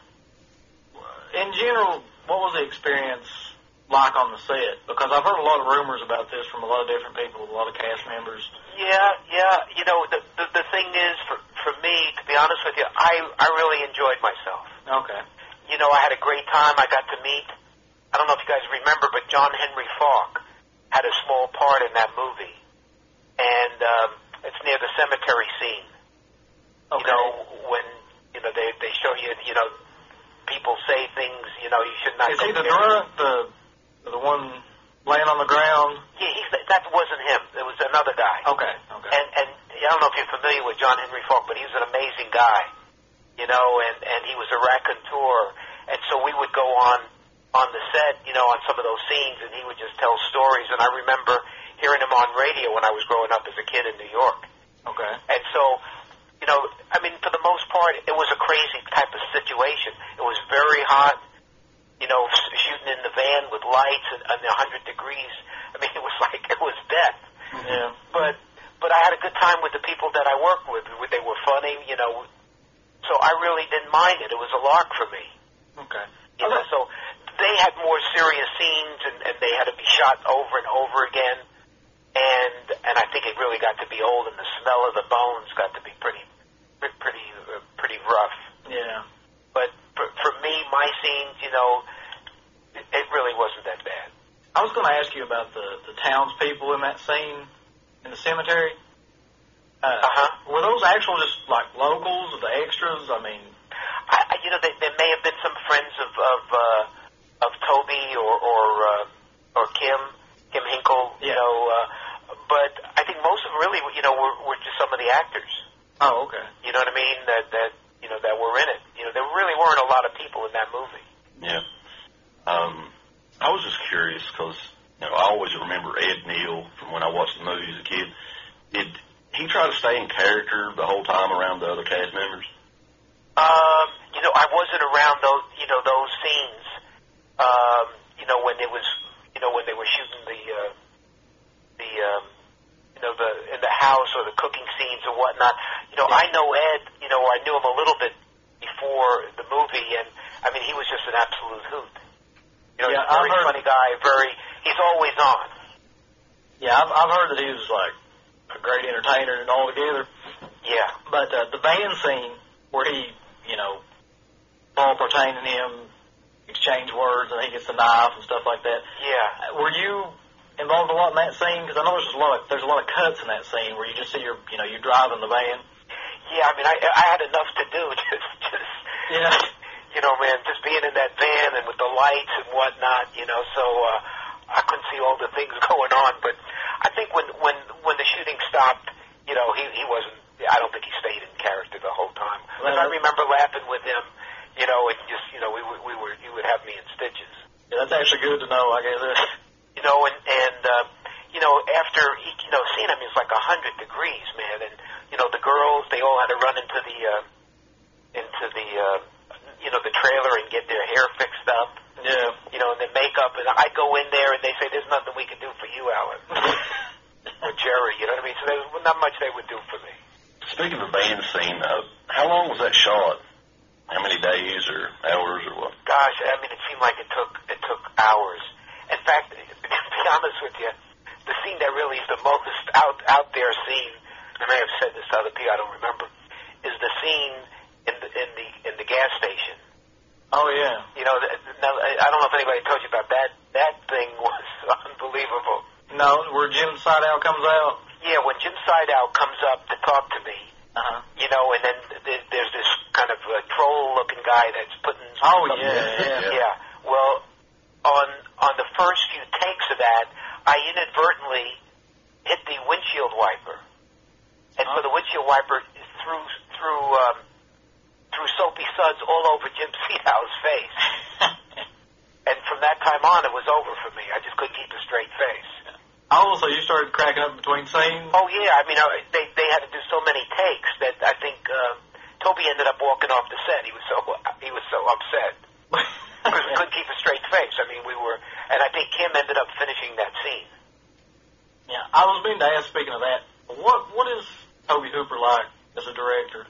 In general, what was the experience like on the set? Because I've heard a lot of rumors about this from a lot of different people, a lot of cast members. Yeah, yeah. You know, the the, the thing is, for for me, to be honest with you, I I really enjoyed myself. Okay. You know, I had a great time. I got to meet. I don't know if you guys remember, but John Henry Falk had a small part in that movie, and um, it's near the cemetery scene. Okay. You know, when you know they they show you, you know, people say things. You know, you should not. Is go he the there. drunk, the the one laying on the ground? Yeah, he's, that wasn't him. It was another guy. Okay. Okay. And and I don't know if you're familiar with John Henry Falk, but he was an amazing guy. You know, and and he was a raconteur, and so we would go on on the set, you know, on some of those scenes, and he would just tell stories. And I remember hearing him on radio when I was growing up as a kid in New York. Okay. And so, you know, I mean, for the most part, it was a crazy type of situation. It was very hot, you know, shooting in the van with lights and, and one hundred degrees. I mean, it was like, it was death. Yeah. But, but I had a good time with the people that I worked with. They were funny, you know, so I really didn't mind it. It was a lark for me. Okay. You know, so they had more serious scenes, and, and they had to be shot over and over again. And and I think it really got to be old, and the smell of the bones got to be pretty, pretty, uh, pretty rough. Yeah. But for, for me, my scenes, you know, it, it really wasn't that bad. I was going to ask you about the the townspeople in that scene in the cemetery. Uh, uh-huh. Were those actual just like locals or the extras? I mean, I, I, you know, they, there may have been some friends of of uh, of Toby or or uh, or Kim Kim Hinkle, you Yeah. know. Uh, but I think most of them really, you know, were, were just some of the actors. oh, okay. You know what I mean? That that you know that were in it. You know, there really weren't a lot of people in that movie. Yeah. Um, I was just curious because, you know, I always remember Ed Neal from when I watched the movie as a kid. Did he try to stay in character the whole time around the other cast members? Um, you know, I wasn't around those, you know, those scenes. Um, you know, when it was, you know, when they were shooting the, uh, the, um, you know, the in the house or the cooking scenes or whatnot. You know, I know Ed. You know, I knew him a little bit before the movie, and I mean, he was just an absolute hoot. You know, Yeah, he's a very I've heard- funny guy. Very, he's always on. Yeah, I've, I've heard that he was like a great entertainer and all together. Yeah. But uh, the van scene where he, you know, Paul Pertain and him exchange words and he gets the knife and stuff like that. Yeah. Were you involved a lot in that scene? Because I know there's a lot of there's a lot of cuts in that scene where you just see your, you know, you driving the van. Yeah, I mean, I I had enough to do. Just, just Yeah. you know, man, just being in that van and with the lights and whatnot, you know, so uh, I couldn't see all the things going on. But I think when when when the shooting stopped, you know, he he wasn't. I don't think he stayed in character the whole time. But I remember laughing with him, you know, and just you know, we were- we were he would have me in stitches. Yeah, that's actually good to know, I guess. You know, and and uh, you know, after he, you know, seeing him, it's like a hundred degrees, man. And you know, the girls, they all had to run into the uh, into the uh, you know the trailer and get their hair fixed up. Yeah. You know, and their makeup. And I go in there, and they say, "There's nothing we can do for you, Alan." Or Jerry, you know what I mean? So there's not much they would do for me. Speaking of the band scene, uh, how long was that shot? How many days or hours or what? Gosh, I mean, it seemed like it took it took hours. In fact, to be honest with you, the scene that really is the most out out there scene, I may have said this to other people, I don't remember, is the scene in the in the in the gas station. Oh yeah. You know, th- now, I don't know if anybody told you about that. That thing was unbelievable. No, where Jim Sideout comes out. Yeah, when Jim Sideout comes up to talk to me, Uh-huh. you know, and then th- there's this kind of uh, troll-looking guy that's putting. Oh, something- yeah, yeah. yeah. Well, on on the first few takes of that, I inadvertently hit the windshield wiper, and so the windshield wiper threw through um, threw soapy suds all over Jim Sideout's face. And from that time on, it was over for me. I just couldn't keep a straight face. Oh, so you started cracking up between scenes? Oh yeah, I mean, I, they they had to do so many takes that I think uh, Toby ended up walking off the set. He was so he was so upset because we couldn't keep a straight face. I mean, we were, and I think Kim ended up finishing that scene. Yeah, I was being to ask, speaking of that, what what is Toby Hooper like as a director?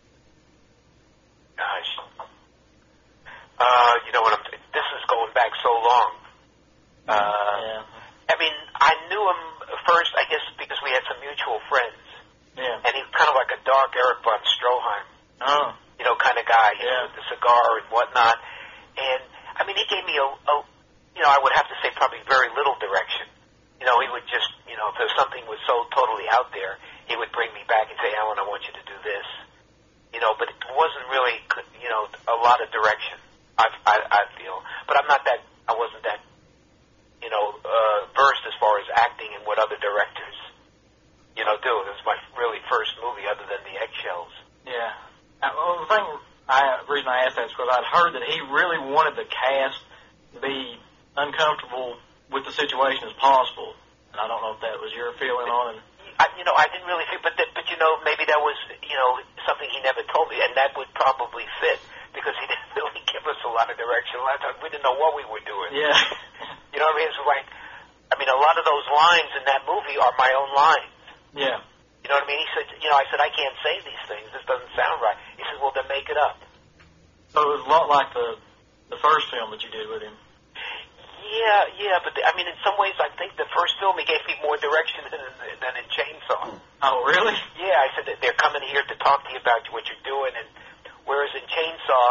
Gosh, uh, you know what? I'm, this is going back so long. Uh, yeah. I mean, I knew him first, I guess, because we had some mutual friends. Yeah. And he was kind of like a dark Eric von Stroheim, Oh. you know, kind of guy, you Yeah. know, with the cigar and whatnot. And, I mean, he gave me a, a, you know, I would have to say probably very little direction. You know, he would just, you know, if there was something was so totally out there, he would bring me back and say, Alan, I want you to do this. You know, but it wasn't really, you know, a lot of direction, I, I, I feel. But I'm not that, I wasn't that, you know, uh, versed as far as acting and what other directors, you know, do. This was my really first movie other than The Eggshells. Yeah. Uh, well, the thing, I, the reason I asked that is because I'd heard that he really wanted the cast be uncomfortable with the situation as possible. And I don't know if that was your feeling on it. I, you know, I didn't really feel, but that, but you know, maybe that was, you know, something he never told me, and that would probably fit because he didn't really give us a lot of direction. A lot of times we didn't know what we were doing. Yeah. You know what I mean? It's like, I mean, a lot of those lines in that movie are my own lines. Yeah. You know what I mean? He said, you know, I said, I can't say these things. This doesn't sound right. He said, well, then make it up. So it was a lot like the the first film that you did with him. Yeah, yeah, but the, I mean, in some ways, I think the first film he gave me more direction than, than in Chainsaw. Oh, really? Yeah, I said that they're coming here to talk to you about what you're doing, and whereas in Chainsaw,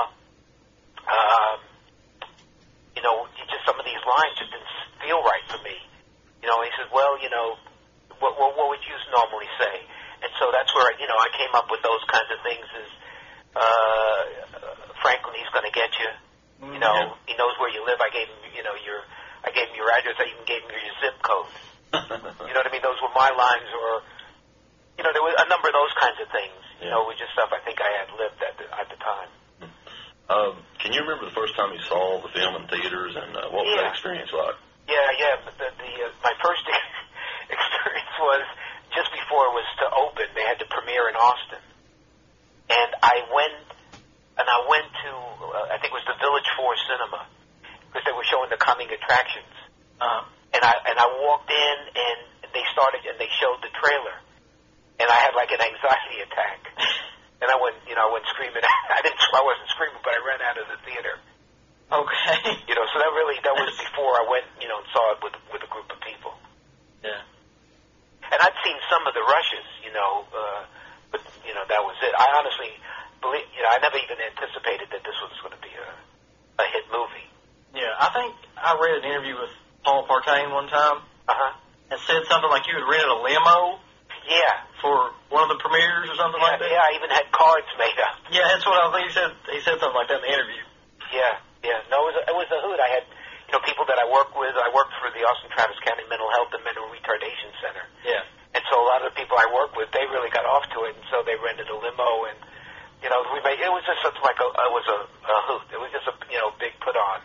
um, you know, you just some of these lines just didn't feel right for me. You know, he said, well, you know, what, what, what would you normally say? And so that's where, you know, I came up with those kinds of things as, uh, Franklin, he's going to get you. You know, mm-hmm. He knows where you live. I gave him, you know, your, I gave him your address. I even gave him your zip code. You know what I mean? Those were my lines, or, you know, there was a number of those kinds of things. You yeah. know, it was just stuff I think I had lived at the, at the time. Um, can you remember the first time you saw the film in theaters, and uh, what was yeah. that experience like? Yeah, yeah. But the, the uh, my first experience was just before it was to open. They had to premiere in Austin, and I went. And I went to, uh, I think it was the Village Four Cinema, because they were showing the coming attractions. Uh-huh. And I and I walked in, and they started, and they showed the trailer. And I had like an anxiety attack. And I went, you know, I went screaming. I didn't, I wasn't screaming, but I ran out of the theater. Okay. You know, so that really, that was before I went, you know, and saw it with with a group of people. Yeah. And I'd seen some of the rushes, you know, uh, but you know, that was it. I honestly. Believe, you know, I never even anticipated that this was going to be a, a hit movie. Yeah, I think I read an interview with Paul Partain one time. Uh-huh. And said something like you had rented a limo. Yeah. For one of the premieres or something yeah, like that. Yeah, I even had cards made up. Yeah, that's what I think he said. He said something like that in the interview. Yeah, yeah. No, it was a, it was a hoot. I had, you know, people that I work with. I worked for the Austin Travis County Mental Health and Mental Retardation Center. Yeah. And so a lot of the people I work with, they really got off to it, and so they rented a limo and. You know, we made, it was just such like a, it was a, a hoot. It was just a, you know, big put on.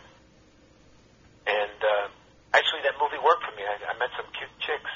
And, uh, actually that movie worked for me. I, I met some cute chicks.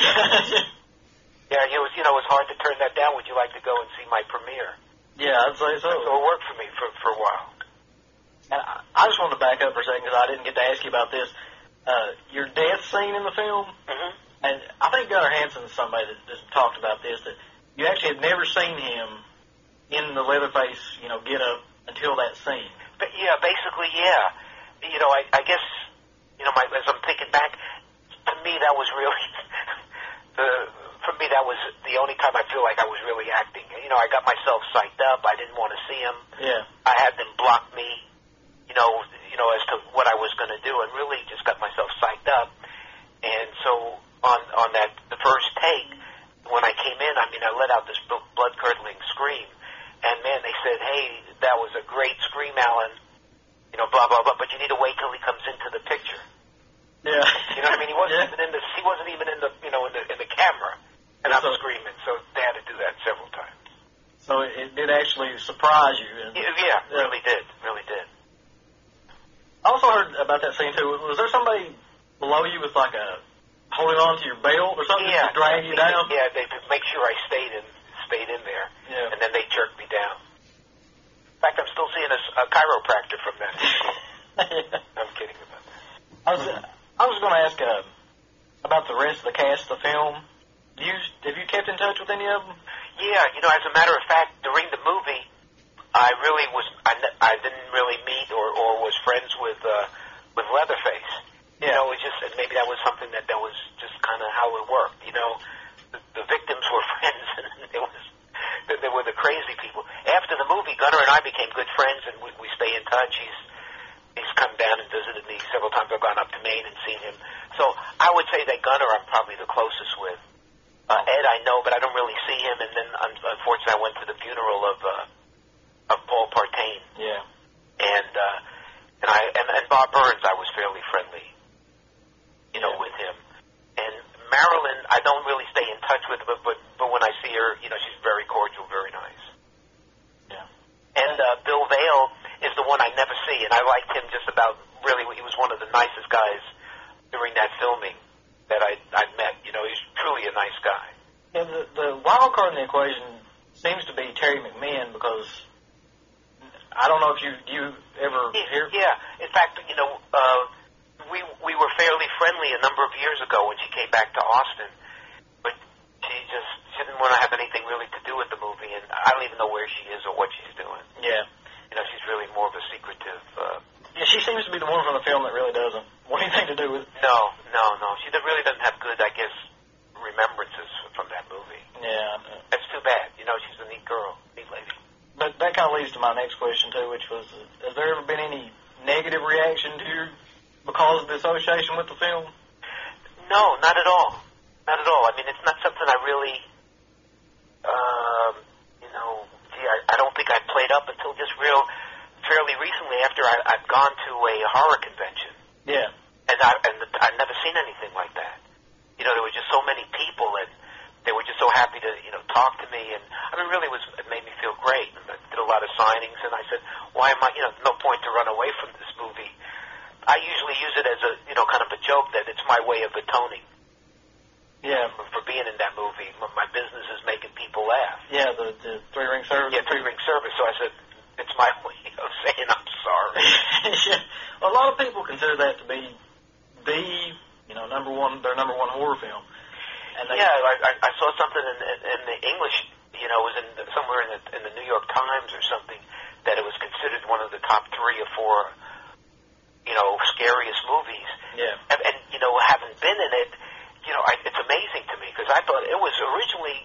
Yeah, it was, you know, it was hard to turn that down. Would you like to go and see my premiere? Yeah, I'd say so. So it worked for me for, for a while. And I, I just wanted to back up for a second because I didn't get to ask you about this. Uh, your death scene in the film, mm-hmm. and I think Gunnar Hansen is somebody that just talked about this, that you actually had never seen him in the Leatherface, you know, get up until that scene. But yeah, basically, yeah. You know, I, I guess, you know, my, as I'm thinking back, to me that was really, the for me that was the only time I feel like I was really acting. You know, I got myself psyched up. I didn't want to see him. Yeah. I had them block me, you know, you know, as to what I was going to do, and really just got myself psyched up. And so on on that the first take, when I came in, I mean, I let out this blood curdling scream. And, man, they said, hey, that was a great scream, Alan, you know, blah, blah, blah, but you need to wait till he comes into the picture. Yeah. You know what I mean? He wasn't yeah. even in the, he wasn't even in the, you know, in the, in the camera, and I'm so, screaming, so they had to do that several times. So it, it did actually surprise you. And, yeah, yeah, really did, really did. I also heard about that scene, too. Was there somebody below you with, like, a holding on to your belt or something yeah, to drag you down? Yeah, they to make sure I stayed in, stayed in there, yeah. and then they jerked me down. In fact, I'm still seeing a, a chiropractor from that. I'm kidding about that. I was, I was going to ask uh, about the rest of the cast of the film. Do you, have you kept in touch with any of them? Yeah, you know, as a matter of fact, during the movie, I really was, I, I didn't really meet or, or was friends with uh, with Leatherface. You know, it was just, maybe that was something that, that was just kind of how it worked. You know, the, the victims were friends, and it was, they were the crazy people. After the movie, Gunnar and I became good friends, and we, we stay in touch. He's he's come down and visited me several times. I've gone up to Maine and seen him. So I would say that Gunnar I'm probably the closest with. Uh, Ed I know, but I don't really see him. And then, un- unfortunately, I went to the funeral of uh, of Paul Partain. Yeah. And uh, and I and, and Bob Burns, I was fairly friendly, you know, yeah. with him. And Marilyn, I don't really stay in touch with, but but but when I see her, you know, she's very cordial, very nice. Yeah. And uh, Bill Vale is the one I never see, and I liked him just about really. He was one of the part in the equation seems to be Terry McMahon, because I don't know if you you ever hear. Yeah, in fact, you know, uh, we we were fairly friendly a number of years ago when she came back to Austin, but she just she didn't want to have anything really to do with the movie, and I don't even know where she is or what she's doing. Yeah, you know, she's really more of a secretive. Uh, yeah, she seems to be the one from the film that really doesn't want anything to do with it. No, no, no. She really doesn't have good, I guess, remembrances from that movie. Yeah, that's too bad. You know, she's a neat girl, neat lady. But that kind of leads to my next question too, which was: has there ever been any negative reaction to you because of the association with the film? No, not at all. Not at all. I mean, it's not something I really, um, you know, gee, I, I don't think I played up until just real, fairly recently after I, I'd gone to a horror convention. Yeah. And I and the, I'd never seen anything like that. You know, there were just so many people, and they were just so happy to, you know, talk to me. And I mean, really, was it made me feel great. And I did a lot of signings, and I said, why am I? You know, no point to run away from this movie. I usually use it as a, you know, kind of a joke that it's my way of atoning. Yeah. For, for being in that movie, my business is making people laugh. Yeah, the, the three ring service. Yeah, three ring service. So I said, it's my way of saying I'm sorry. Yeah. Well, a lot of people consider that to be the, you know, number one, their number one horror film. And they, yeah, I, I, I saw something in, in, in the English, you know, it was in the, somewhere in the, in the New York Times or something, that it was considered one of the top three or four, you know, scariest movies. Yeah. And, and you know, having been in it, you know, I, it's amazing to me, because I thought it was originally,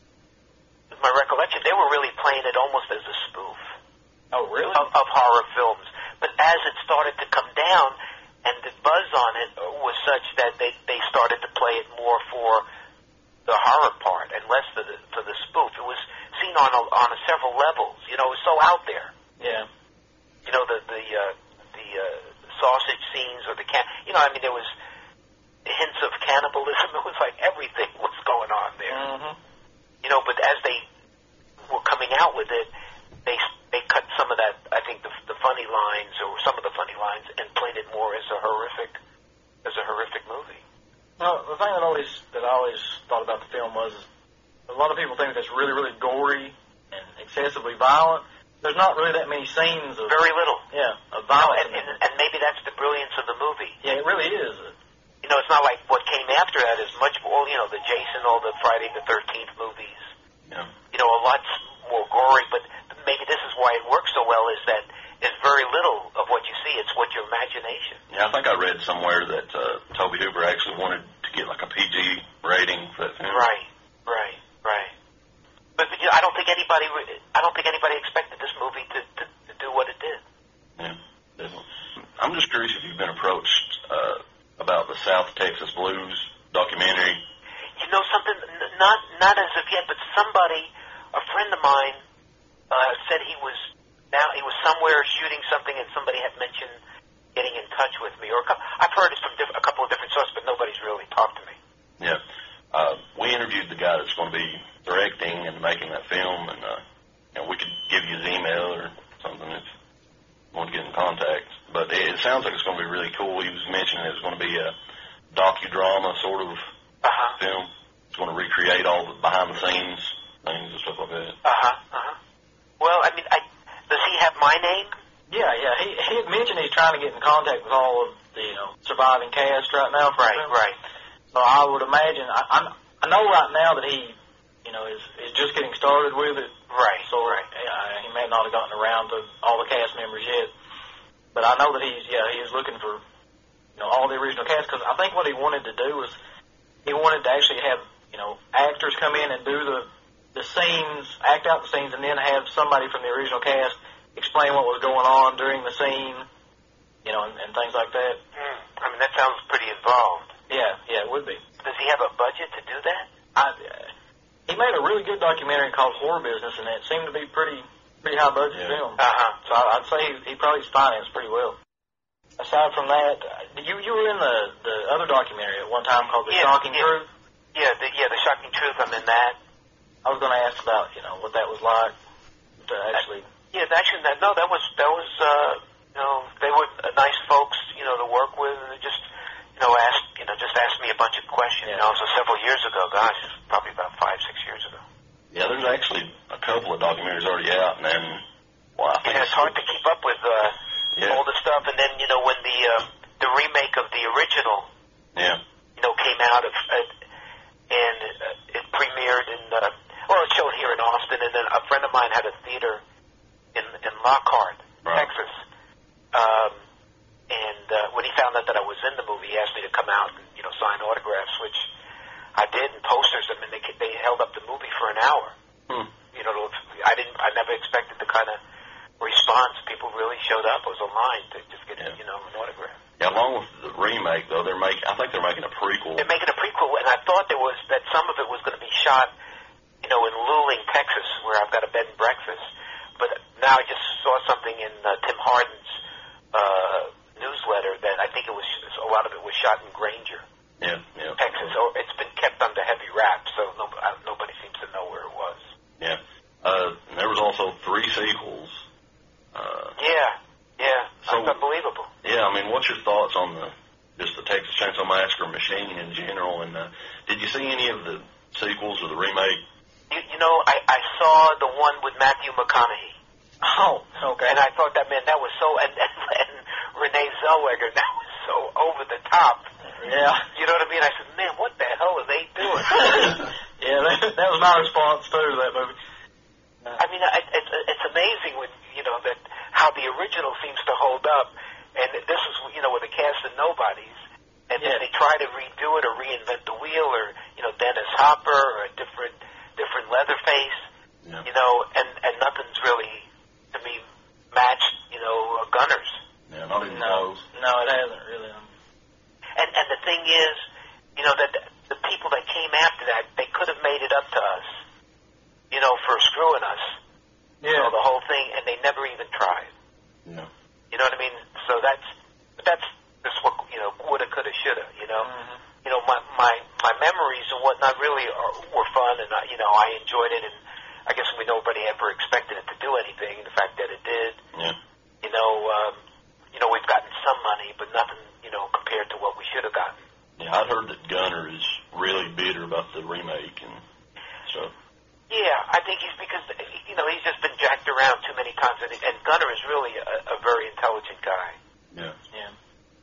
my recollection, they were really playing it almost as a spoof. Oh, really? Of, of horror films. But as it started to come down, and the buzz on it was such that they, they started to play it more for the horror part and less for the for the spoof. It was seen on a, on a several levels. You know, it was so out there. Yeah. You know, the the uh, the uh, sausage scenes or the can. You know, I mean, there was hints of cannibalism. It was like everything was going on there. Mm-hmm. You know, but as they were coming out with it, they they cut some of that, I think, the, the funny lines, or some of the funny lines, and played it more as a horrific, as a horrific movie. Well, the thing that always that I always thought about the film was, a lot of people think it's really, really gory and excessively violent. There's not really that many scenes of very little, yeah, of violence. No, and, and, and maybe that's the brilliance of the movie. Yeah, it really is. You know, it's not like what came after that is much more. You know, the Jason, all the Friday the thirteenth movies. Yeah. You know, a lot more gory, but maybe this is why it works so well, is that there's very little of what you see. It's what your imagination. Yeah, I think I read somewhere that uh, Tobe Hooper actually wanted to get like a P G rating for that film. Right, right, right. But, but you know, I don't think anybody, I don't think anybody expected this movie to, to, to do what it did. Yeah, definitely. I'm just curious if you've been approached uh, about the South Texas Blues documentary. You know something? N- not not as of yet, but somebody, a friend of mine, uh, said he was now he was somewhere shooting something, and somebody had mentioned getting in touch with me. Or a couple, I've heard it from diff- a couple of different sources, but nobody's really talked to me. Yeah, uh, we interviewed the guy that's going to be directing and making that film, and uh, you know, we could give you his email or something if you want to get in contact. But it, it sounds like it's going to be really cool. He was mentioning it's going to be a docudrama sort of uh-huh. film. It's going to recreate all the behind-the-scenes things and stuff like that. Uh-huh, uh-huh. Well, I mean, I, does he have my name? Yeah, yeah. He he had mentioned he's trying to get in contact with all of the, you know, surviving cast right now. For right, him. right. So I would imagine, I, I I know right now that he, you know, is is just getting started with it. Right. So right. Uh, he may not have gotten around to all the cast members yet, but I know that he's yeah he is looking for, you know, all the original cast, because I think what he wanted to do was he wanted to actually have, you know, actors come in and do the the scenes, act out the scenes, and then have somebody from the original cast explain what was going on during the scene, you know, and, and things like that. Mm, I mean, that sounds pretty involved. Yeah, yeah, it would be. Does he have a budget to do that? I, uh, he made a really good documentary called Horror Business, and it seemed to be pretty pretty high budget yeah. film. Uh-huh. So I, I'd say he, he probably financed pretty well. Aside from that, uh, you you were in the the other documentary at one time called The yeah, Shocking yeah. Truth. Yeah, the, yeah, The Shocking Truth. I'm in that. I was going to ask about, you know, what that was like to actually. Yeah, actually, that, no, that was that was uh, you know, they were uh, nice folks, you know, to work with, and they just, you know, asked you know just asked me a bunch of questions. Yeah. You know, so several years ago, gosh, probably about five six years ago. Yeah, uh, the remake of the original, Yeah. you know, came out of, uh, and uh, it premiered in, uh, well, it showed here in Austin, and then a friend of mine had a theater in in Lockhart, Right. Texas. Um, and uh, when he found out that I was in the movie, he asked me to come out and, you know, sign autographs, which I did, and posters. I mean, they they held up the movie for an hour. Hmm. You know, I didn't, I never expected the kind of response. People really showed up. It was a line to just get, Yeah. you know, an autograph. Yeah, along with the remake, though, they're making. I think they're making a prequel. They're making a prequel, and I thought there was that some of it was going to be shot, you know, in Luling, Texas, where I've got a bed and breakfast. But now I just saw something in uh, Tim Harden's uh, newsletter that I think it was a lot of it was shot in Granger, Yeah, yeah. Texas. So it's been kept under heavy wraps, so no, uh, nobody seems to know where it was. Yeah. Uh, and there was also three sequels. Uh, Yeah, yeah, So- that's unbelievable. yeah, I mean, what's your thoughts on the just the Texas Chainsaw Massacre machine in general? And uh, did you see any of the sequels or the remake? You, you know, I, I saw the one with Matthew McConaughey. Oh, okay. And I thought that, man, that was so, and, and, and Renee Zellweger, that was so over the top. Yeah. You know what I mean? I said, man, what the hell are they doing? Yeah, that, that was my response too to that movie. I mean, I, it's, it's amazing when, you know, that how the original seems to hold up, and this is, you know, with a cast of nobodies, and Yeah. then they try to redo it or reinvent the wheel, or, you know, Dennis Hopper, or a different, different Leatherface, Yeah. you know, and, and nothing's really, to me, matched, you know, uh, Gunners. Yeah, not even No, close. no, it hasn't really. And and the thing is, you know, that the people that came after that, they could have made it up to us, you know, for screwing us, you know, Yeah. the whole thing, and they never even tried. Yeah. You know what I mean? So that's that's just what, you know, woulda, coulda, shoulda. You know, Mhm. you know, my my my memories and whatnot really are, were fun, and I, you know, I enjoyed it, and I guess we nobody ever expected it to do anything. And the fact that it did, Yeah. you know, um, you know, we've gotten some money, but nothing, you know, compared to what we should have gotten. Yeah, I'd heard that Gunner is really bitter about the remake and stuff. Yeah, I think he's because, you know, he's just been jacked around too many times, and, and Gunner is really a, a very intelligent guy. Yeah. Yeah.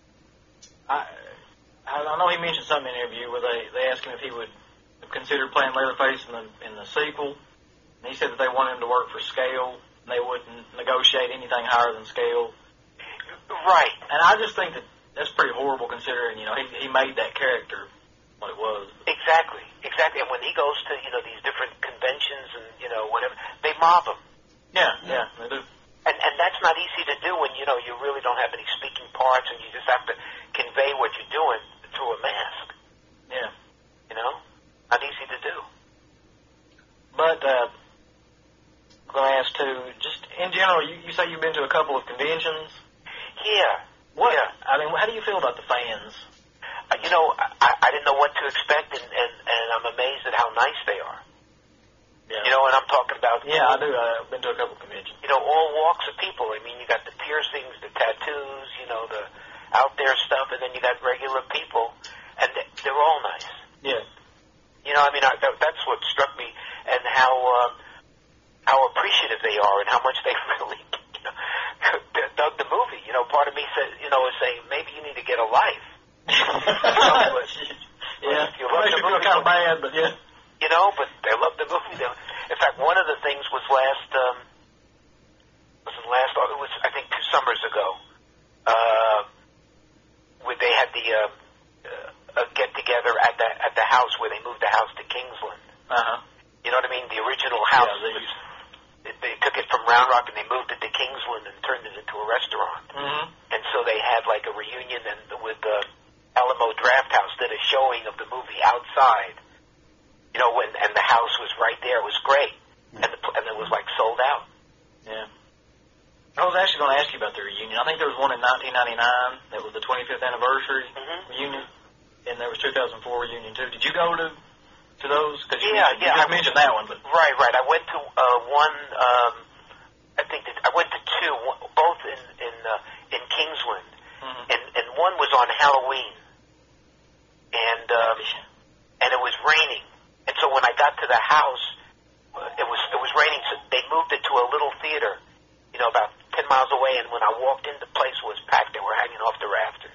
I I I know he mentioned something in the interview where they, they asked him if he would consider playing Leatherface in the in the sequel, and he said that they wanted him to work for scale, and they wouldn't negotiate anything higher than scale. Right. And I just think that that's pretty horrible considering, you know, he he made that character what it was. Exactly. Exactly. And when he goes to, you know, these different conventions and, you know, whatever, they mob him. Yeah, yeah, they do. And and that's not easy to do when, you know, you really don't have any speaking parts and you just have to convey what you're doing through a mask. Yeah. You know? Not easy to do. But uh, I'm going to ask too, just in general, you, you say you've been to a couple of conventions. Yeah. What? Yeah. I mean, how do you feel about the fans? Uh, you know, I, I didn't know what to expect, and, and, and I'm amazed at how nice they are. Yeah. You know what I'm talking about? Yeah, I do. I've been to a couple of conventions. You know, all walks of people. I mean, you got the piercings, the tattoos, you know, the out there stuff, and then you got regular people, and they- they're all nice. Yeah. You know, I mean, I, that, that's what struck me, and how uh, how appreciative they are, and how much they really, you know, dug the movie. You know, part of me said, you know, is saying maybe you need to get a life. You know, but, Yeah. if you love Makes the me feel movie, kind of bad, but yeah. you know, but they love the movie. They, in fact, one of the things was last, um, was it last, oh, it was, I think, two summers ago, uh, where they had the, uh, uh, a get-together at the, at the house where they moved the house to Kingsland. Uh-huh. You know what I mean? The original house, Yeah, they- was, they, they took it from Round Rock and they moved it to Kingsland and turned it into a restaurant. Mm-hmm. And so they had like a reunion, and with the Alamo Draft House did a showing of the movie outside. You know, when and the house was right there. It was great, and the, and it was like sold out. Yeah. I was actually going to ask you about the reunion. I think there was one in nineteen ninety-nine that was the twenty-fifth anniversary Mhm. reunion, and there was two thousand four reunion too. Did you go to to those? Cause you Yeah, mentioned, yeah, You just I- mentioned that one, but Right, right. I went to uh, one. Um, I think that I went to two, one, both in in uh, in Kingsland, Mhm. and and one was on Halloween, and um, and it was raining. And so when I got to the house, uh, it was it was raining. So they moved it to a little theater, you know, about ten miles away. And when I walked in, the place was packed. They were hanging off the rafters.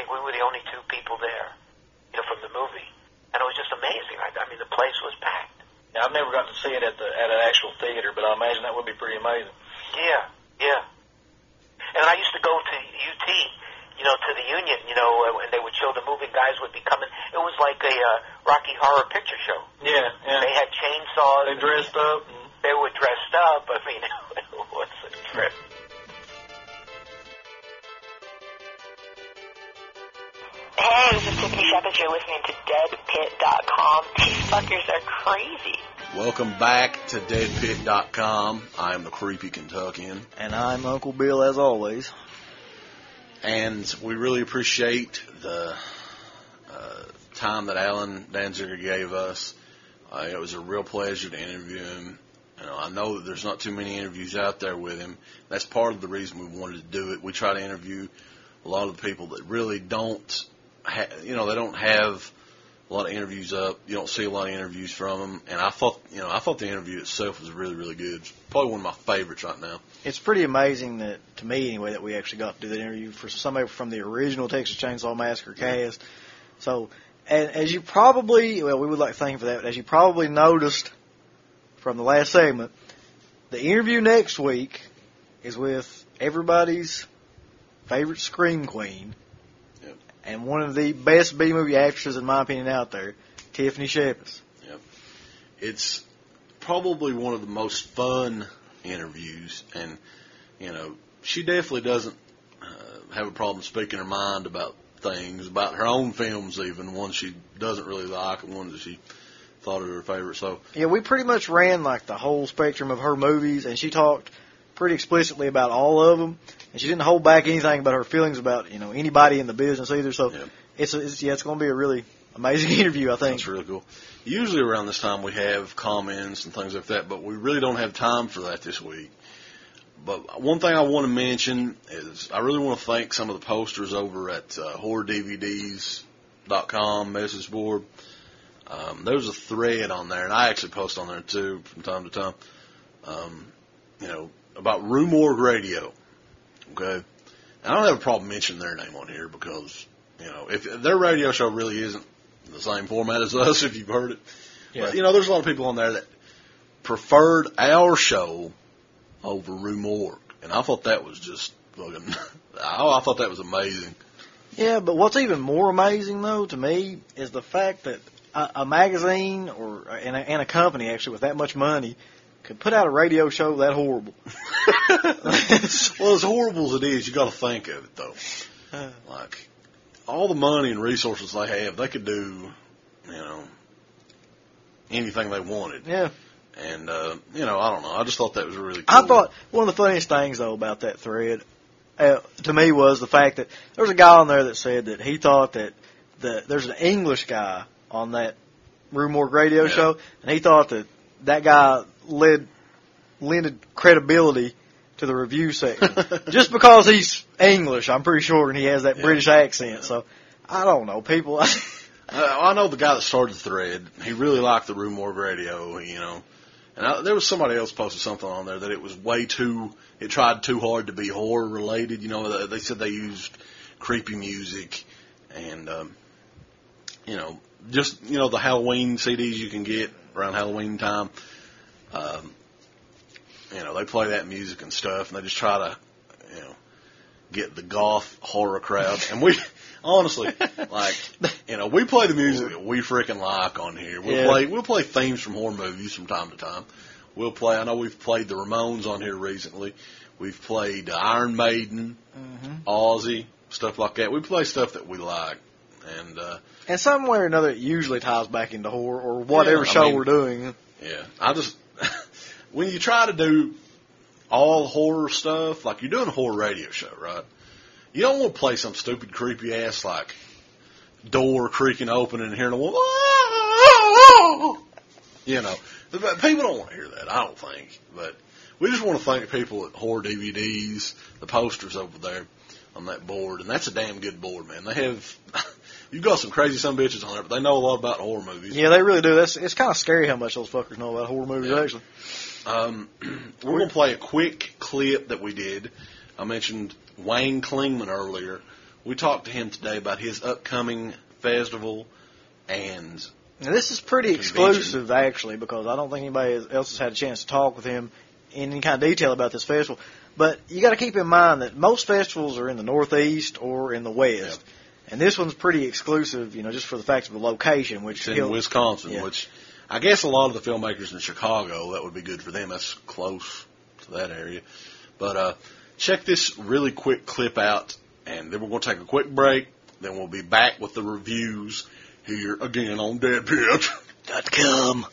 think we were the only two people there, you know, from the movie. And it was just amazing. I, I mean, the place was packed. Yeah, I've never got to see it at the at an actual theater, but I imagine that would be pretty amazing. Yeah, yeah. And I used to go to U T, you know, to the Union, you know, uh, when they would show the movie, guys would be coming. It was like a uh, Rocky Horror Picture Show. Yeah, yeah. They had chainsaws. They dressed up. And they were dressed up. I mean, it was a trip. Hey, this is Tiffany Shepard. You're listening to Dead Pit dot com. These fuckers are crazy. Welcome back to Dead Pit dot com. I am the Creepy Kentuckian. And I'm Uncle Bill, as always. And we really appreciate the uh, time that Alan Danziger gave us. Uh, it was a real pleasure to interview him. You know, I know that there's not too many interviews out there with him. That's part of the reason we wanted to do it. We try to interview a lot of the people that really don't, ha- you know, they don't have a lot of interviews up. You don't see a lot of interviews from them. And I thought, you know, I thought the interview itself was really, really good. It's probably one of my favorites right now. It's pretty amazing that, to me anyway, that we actually got to do that interview for somebody from the original Texas Chainsaw Massacre cast. So, and as you probably, well, we would like to thank you for that, but as you probably noticed from the last segment, the interview next week is with everybody's favorite scream queen, yep, and one of the best B-movie actresses, in my opinion, out there, Tiffany Shepard. Yep. It's probably one of the most fun interviews, and, you know, she definitely doesn't uh, have a problem speaking her mind about things, about her own films even, ones she doesn't really like and ones that she thought are her favorite. So yeah, we pretty much ran like the whole spectrum of her movies, and she talked pretty explicitly about all of them, and she didn't hold back anything about her feelings about, you know, anybody in the business either. So yeah, it's, it's yeah, it's going to be a really amazing interview, I think. That's really cool. Usually around this time we have comments and things like that, but we really don't have time for that this week. But one thing I want to mention is I really want to thank some of the posters over at uh, horror D V Ds dot com message board. Um, there's a thread on there, and I actually post on there too from time to time, um, you know, about Rue Morgue Radio. Okay? And I don't have a problem mentioning their name on here because, you know, if their radio show really isn't the same format as us, if you've heard it. Yeah. But, you know, there's a lot of people on there that preferred our show over Rue Morgue, and I thought that was just fucking, oh, I thought that was amazing. Yeah, but what's even more amazing, though, to me, is the fact that a, a magazine or and a, and a company, actually, with that much money could put out a radio show that horrible. Well, as horrible as it is, you got to think of it, though. Like, all the money and resources they have, they could do, you know, anything they wanted. Yeah. And, uh, you know, I don't know. I just thought that was really cool. I thought one of the funniest things, though, about that thread, uh, to me, was the fact that there was a guy on there that said that he thought that the, there's an English guy on that Rue Morgue radio yeah. show, and he thought that that guy led, lended credibility to the review section. Just because he's English, I'm pretty sure, and he has that yeah. British accent. Yeah. So, I don't know. People... uh, I know the guy that started the thread. He really liked the Rue Morgue radio, you know. And I, there was somebody else posted something on there that it was way too, it tried too hard to be horror related. You know, they said they used creepy music and, um, you know, just, you know, the Halloween C Ds you can get around Halloween time. Um, you know, they play that music and stuff, and they just try to, you know, get the goth horror crowd. And we, honestly, like, you know, we play the music that we freaking like on here. We'll yeah. play, we'll play themes from horror movies from time to time. We'll play, I know we've played the Ramones on here recently. We've played Iron Maiden, mm-hmm. Ozzy, stuff like that. We play stuff that we like. And, uh, and some way or another, it usually ties back into horror or whatever yeah, I show mean, we're doing. Yeah. I just, when you try to do all horror stuff, like you're doing a horror radio show, right? You don't want to play some stupid, creepy ass, like, door creaking open and hearing a one, you know. People don't want to hear that, I don't think. But we just want to thank people at Horror D V Ds, the posters over there on that board. And that's a damn good board, man. They have, you've got some crazy son of bitches on there, but they know a lot about horror movies. Yeah, they really do. That's It's kind of scary how much those fuckers know about horror movies, yeah. actually. Um, we're going to play a quick clip that we did. I mentioned Wayne Klingman earlier We talked to him today about his upcoming festival and... Now, this is pretty exclusive, actually, because I don't think anybody else has had a chance to talk with him in any kind of detail about this festival. But you got to keep in mind that most festivals are in the Northeast or in the West. Yep. And this one's pretty exclusive, you know, just for the fact of the location. Which it's in Wisconsin, yeah. Which I guess a lot of the filmmakers in Chicago, that would be good for them. That's close to that area. But uh, check this really quick clip out, and then we're going to take a quick break. Then we'll be back with the reviews here again on Dead Pit dot com.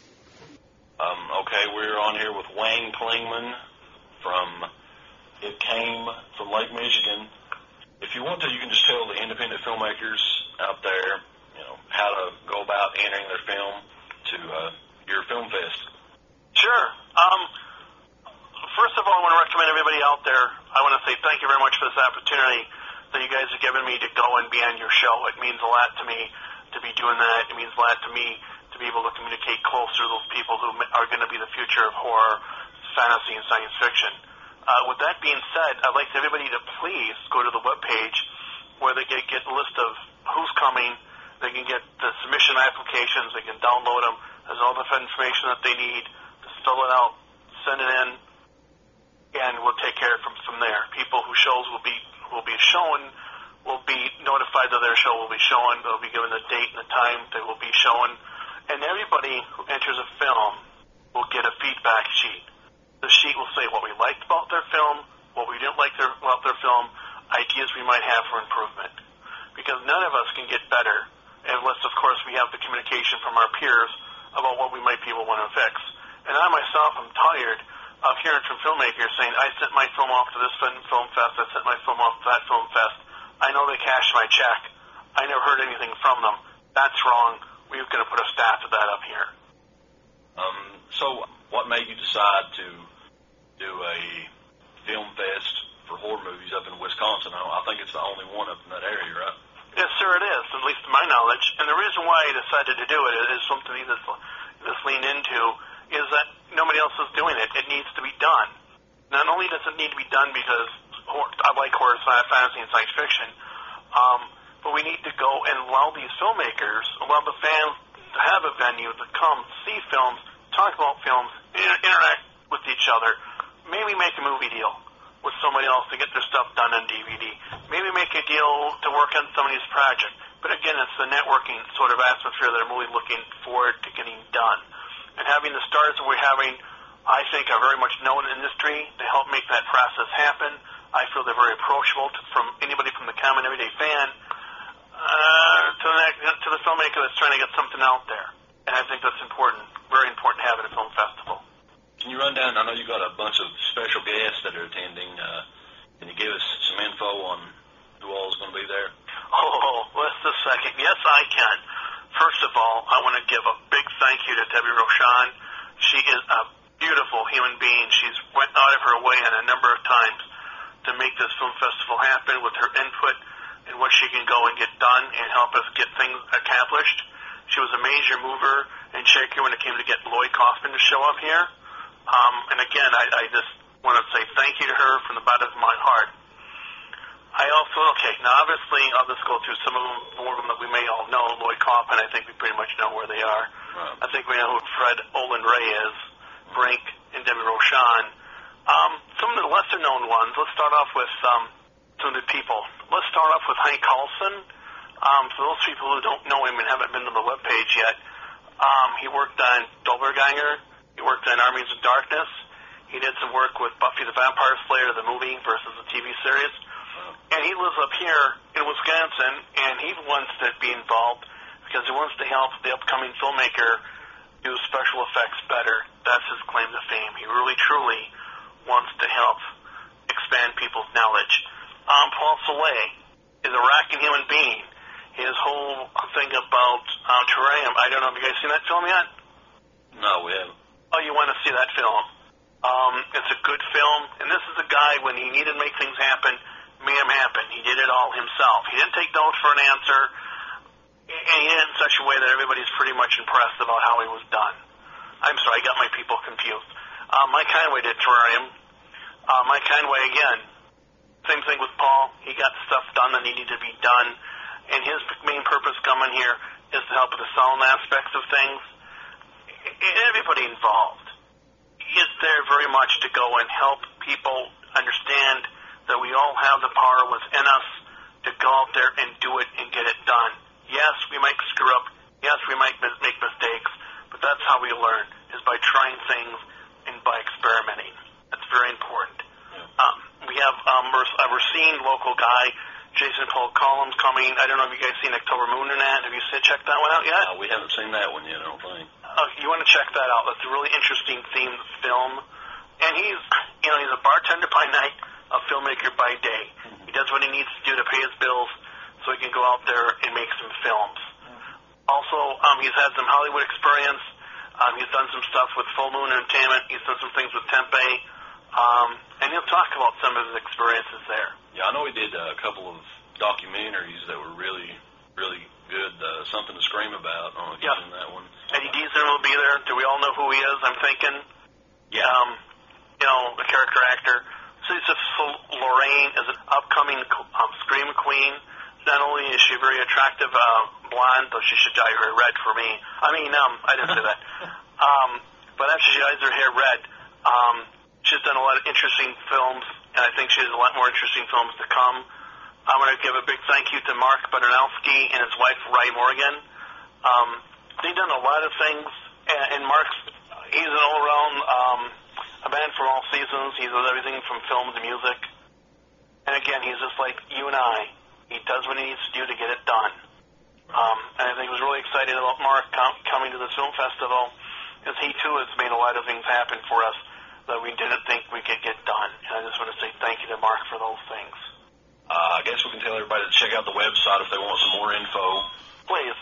Um, okay, we're on here with Wayne Klingman from It Came from Lake Michigan. If you want to, you can just tell the independent filmmakers out there, you know, how to go about entering their film to uh, your film fest. Sure. Um, first of all, I want to recommend everybody out there, I want to say thank you very much for this opportunity that you guys have given me to go and be on your show. It means a lot to me to be doing that. It means a lot to me to be able to communicate closer to those people who are going to be the future of horror, fantasy, and science fiction. Uh, with that being said, I'd like everybody to please go to the webpage where they get, get a list of who's coming. They can get the submission applications. They can download them. There's all the information that they need to fill it out, send it in, and we'll take care of it from, from there. People whose shows will be will be shown will be notified that their show will be showing. They'll be given the date and the time they will be showing. And everybody who enters a film will get a feedback sheet. The sheet will say what we liked about their film, what we didn't like their, about their film, ideas we might have for improvement. Because none of us can get better unless, of course, we have the communication from our peers about what we might be able to want to fix. And I myself am tired of hearing from filmmakers saying, I sent my film off to this film fest, I sent my film off to that film fest. I know they cashed my check. I never heard anything from them. That's wrong. We're going to put a staff to that up here. Um, so what made you decide to do a film fest for horror movies up in Wisconsin? I think it's the only one up in that area, right? Yes, sir, it is, at least to my knowledge. And the reason why I decided to do it is something that's, that's leaned into is that nobody else is doing it. It needs to be done. Not only does it need to be done because I like horror, fantasy, and science fiction, um, but we need to go and allow these filmmakers, allow the fans to have a venue to come see films, talk about films, inter- interact with each other, maybe make a movie deal with somebody else to get their stuff done on D V D, maybe make a deal to work on somebody's project. But again, it's the networking sort of atmosphere that I'm really looking forward to getting done. And having the stars that we're having, I think, are very much known in the industry to help make that process happen. I feel they're very approachable to, from anybody from the common everyday fan uh, to, the, to the filmmaker that's trying to get something out there. And I think that's important, very important to have at a film festival. Can you run down, I know you got a bunch of special guests that are attending. Uh, can you give us some info on who all is going to be there? Oh, just a second. Yes, I can. First of all, I want to give a big thank you to Debbie Rochon. She is a beautiful human being. She's went out of her way on a number of times to make this film festival happen with her input and what she can go and get done and help us get things accomplished. She was a major mover and shaker when it came to get Lloyd Kaufman to show up here. Um, and again, I, I just want to say thank you to her from the bottom of my heart. I also, okay, now obviously I'll just go through some of them, more of them that we may all know. Lloyd Kaufman, I think we pretty much know where they are. Right. I think we know who Fred Olin Ray is, Brink, and Debbie Rochon. Um, some of the lesser-known ones, let's start off with um, some of the people. Let's start off with Hank Carlson. Um, for those people who don't know him and haven't been to the webpage yet, um, he worked on Doppelganger. He worked on Armies of Darkness. He did some work with Buffy the Vampire Slayer, the movie, versus the T V series. And he lives up here in Wisconsin, and he wants to be involved because he wants to help the upcoming filmmaker do special effects better. That's his claim to fame. He really, truly wants to help expand people's knowledge. Um, Paul Soleil is a rocking human being. His whole thing about um, Terrarium, I don't know, have you guys seen that film yet? No, we haven't. Oh, you want to see that film? Um, it's a good film, and this is a guy, when he needed to make things happen, made them happen. He did it all himself. He didn't take no for an answer, and he did it in such a way that everybody's pretty much impressed about how he was done. I'm sorry, I got my people confused. Uh, Mike Conway did Terrarium. Uh, Mike Conway, again, same thing with Paul. He got stuff done that needed to be done. And his main purpose coming here is to help with the sound aspects of things. Everybody involved is there very much to go and help people understand that we all have the power within us to go out there and do it and get it done. Yes, we might screw up. Yes, we might mis- make mistakes, but that's how we learn, is by trying things and by experimenting. That's very important. Yeah. Um, we have um, a Racine local guy, Jason Paul Collins, coming. I don't know if you guys seen October Moon or not. Have you seen, checked that one out yet? No, we haven't seen that one yet, I don't think. Uh, you want to check that out. That's a really interesting themed film. And he's, you know, he's a bartender by night, a filmmaker by day. Mm-hmm. He does what he needs to do to pay his bills so he can go out there and make some films. Mm-hmm. Also, um, he's had some Hollywood experience. Um, he's done some stuff with Full Moon Entertainment. He's done some things with Tempe. Um, and he'll talk about some of his experiences there. Yeah, I know he did uh, a couple of documentaries that were really, really good. Uh, Something to Scream About. I don't know if yeah. you've seen that one. Eddie Deezer will be there. Do we all know who he is, I'm thinking? Yeah. Um, you know, the character actor. Lisa Lorraine is an upcoming um, Scream Queen. Not only is she very attractive uh, blonde, though she should dye her hair red for me. I mean, um, I didn't say that. Um, but after she dyes her hair red, um, she's done a lot of interesting films, and I think she has a lot more interesting films to come. I'm going to give a big thank you to Mark Baranowski and his wife, Ray Morgan. Um, they've done a lot of things, and, and Mark's, he's an all-around um, a man for all seasons. He does everything from film to music. And again, he's just like you and I. He does what he needs to do to get it done. Um, and I think he was really excited about Mark com- coming to this film festival, because he too has made a lot of things happen for us that we didn't think we could get done. And I just want to say thank you to Mark for those things. Uh, I guess we can tell everybody to check out the website if they want some more info. Please.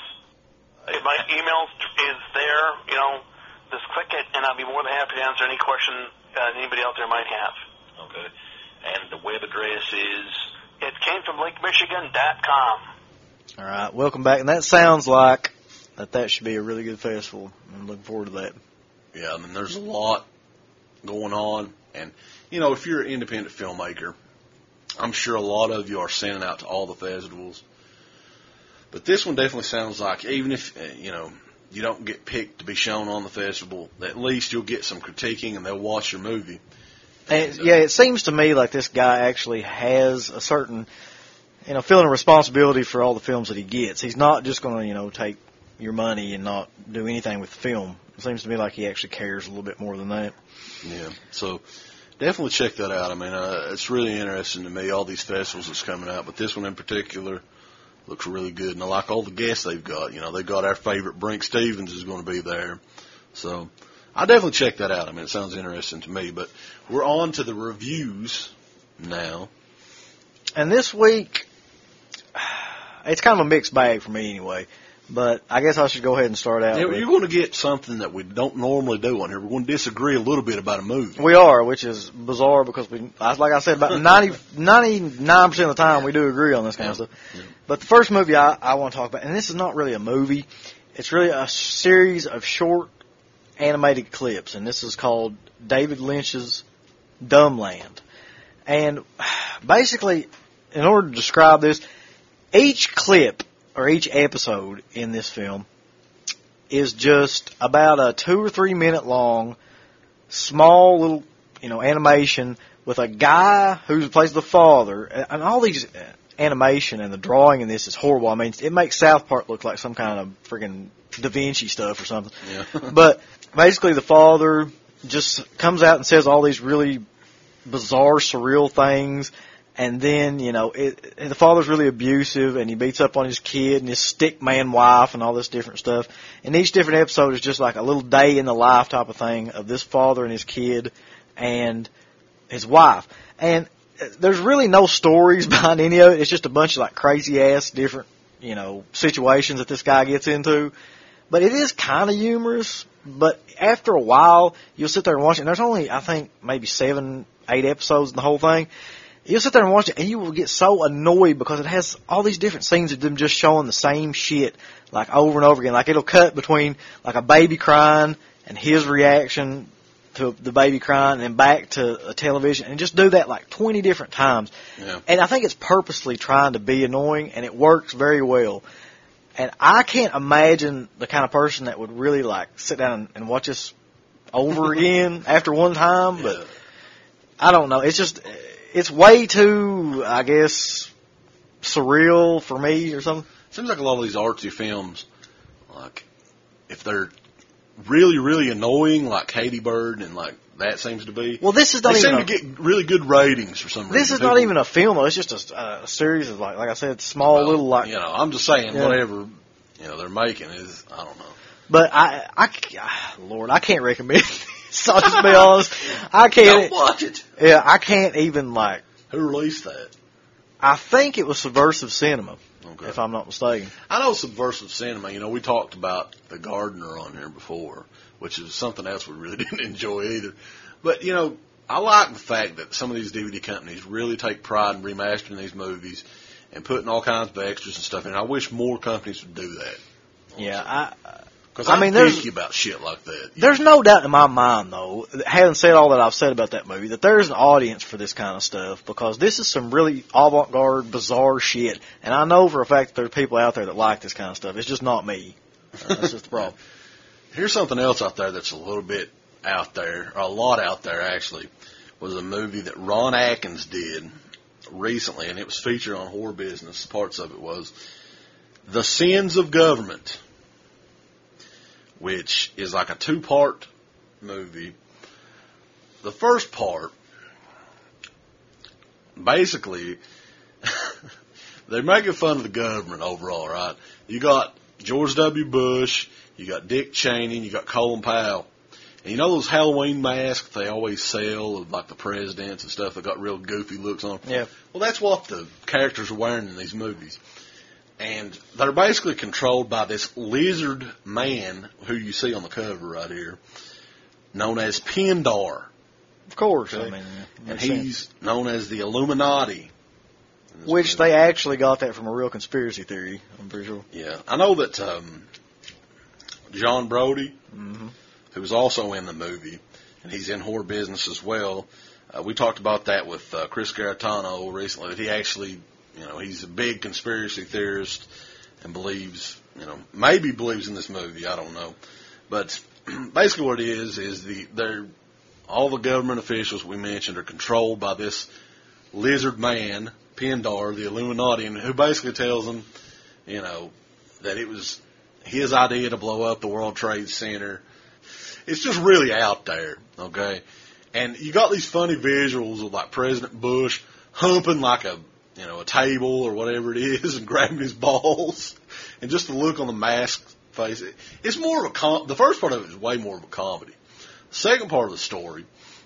If my email is there, you know, just click it, and I'll be more than happy to answer any question uh, anybody out there might have. Okay. And the web address is? It came from lake michigan dot com. All right, welcome back. And that sounds like that that should be a really good festival. I'm looking forward to that. Yeah, I mean, there's a lot going on. And, you know, if you're an independent filmmaker, I'm sure a lot of you are sending out to all the festivals. But this one definitely sounds like, even if, uh, you know, you don't get picked to be shown on the festival, at least you'll get some critiquing and they'll watch your movie. And, yeah, it seems to me like this guy actually has a certain, you know, feeling of responsibility for all the films that he gets. He's not just going to, you know, take your money and not do anything with the film. It seems to me like he actually cares a little bit more than that. Yeah, so definitely check that out. I mean, uh, it's really interesting to me, all these festivals that's coming out, but this one in particular looks really good. And I like all the guests they've got. You know, they've got our favorite Brink Stevens is going to be there. So I'll definitely check that out. I mean, it sounds interesting to me. But we're on to the reviews now. And this week, it's kind of a mixed bag for me anyway. But I guess I should go ahead and start out. Yeah, with, you're going to get something that we don't normally do on here. We're going to disagree a little bit about a movie. We are, which is bizarre because we, like I said, about ninety, ninety-nine percent of the time we do agree on this kind yeah. of stuff. Yeah. But the first movie I, I want to talk about, and this is not really a movie, it's really a series of short animated clips, and this is called David Lynch's Dumbland. And basically, in order to describe this, each clip or each episode in this film is just about a two or three minute long, small little, you know, animation with a guy who plays the father. And all these animation and the drawing in this is horrible. I mean, it makes South Park look like some kind of freaking Da Vinci stuff or something. Yeah. But basically the father just comes out and says all these really bizarre, surreal things. And then, you know, it, the father's really abusive, and he beats up on his kid and his stick man wife and all this different stuff. And each different episode is just like a little day in the life type of thing of this father and his kid and his wife. And there's really no stories behind any of it. It's just a bunch of like crazy ass different, you know, situations that this guy gets into. But it is kind of humorous. But after a while, you'll sit there and watch it. And there's only, I think, maybe seven, eight episodes in the whole thing. You'll sit there and watch it, and you will get so annoyed because it has all these different scenes of them just showing the same shit, like over and over again. Like it'll cut between like a baby crying and his reaction to to the baby crying and then back to a television and just do that like twenty different times. Yeah. And I think it's purposely trying to be annoying, and it works very well. And I can't imagine the kind of person that would really like sit down and, and watch this over again after one time. But Yeah. I don't know. It's just, it's way too, I guess, surreal for me or something. Seems like a lot of these artsy films, like, if they're really, really annoying, like Katy Bird, and like that seems to be. Well, this is not they even seem a, to get really good ratings for some reason. this is not even a film though. It's just a, a series of like, like I said, small Well, little like. You know, I'm just saying Yeah. whatever you know they're making is I don't know. But I, I, Lord, I can't recommend this. I'll just be honest. I can't. Don't watch it. Yeah, I can't even like. Who released that? I think it was Subversive Cinema, Okay. if I'm not mistaken. I know Subversive Cinema. You know, we talked about The Gardener on here before, which is something else we really didn't enjoy either. But, you know, I like the fact that some of these D V D companies really take pride in remastering these movies and putting all kinds of extras and stuff in. I wish more companies would do that. Yeah, I. Because I I'm mean, there's- picky about shit like that. There's no doubt in my mind, though, having said all that I've said about that movie, that there's an audience for this kind of stuff because this is some really avant-garde, bizarre shit. And I know for a fact that there's people out there that like this kind of stuff. It's just not me. Uh, that's just the problem. Here's something else out there that's a little bit out there, or a lot out there actually, was a movie that Ron Atkins did recently, and it was featured on Horror Business. Parts of it was The Sins of Government, which is like a two-part movie. The first part, basically, they're making fun of the government overall, right? You got George W. Bush, you got Dick Cheney, and you got Colin Powell. And you know those Halloween masks they always sell of like the presidents and stuff that got real goofy looks on them? Yeah. Well, that's what the characters are wearing in these movies. And they're basically controlled by this lizard man who you see on the cover right here, known as Pindar. Of course. Okay. I mean, And makes sense. he's known as the Illuminati. in this Which movie. they actually got that from a real conspiracy theory, I'm pretty sure. Yeah. I know that um, John Brody, Mm-hmm. who was also in the movie, and he's in Horror Business as well. Uh, we talked about that with uh, Chris Garitano recently, that he actually, you know, he's a big conspiracy theorist and believes, you know, maybe believes in this movie, I don't know. But basically what it is, is the they're, all the government officials we mentioned are controlled by this lizard man, Pindar, the Illuminati, who basically tells them, you know, that it was his idea to blow up the World Trade Center. It's just really out there, okay? And you got these funny visuals of like President Bush humping like a, you know, a table or whatever it is and grabbing his balls. And just the look on the masked face. It's more of a com- the first part of it is way more of a comedy. The second part of the story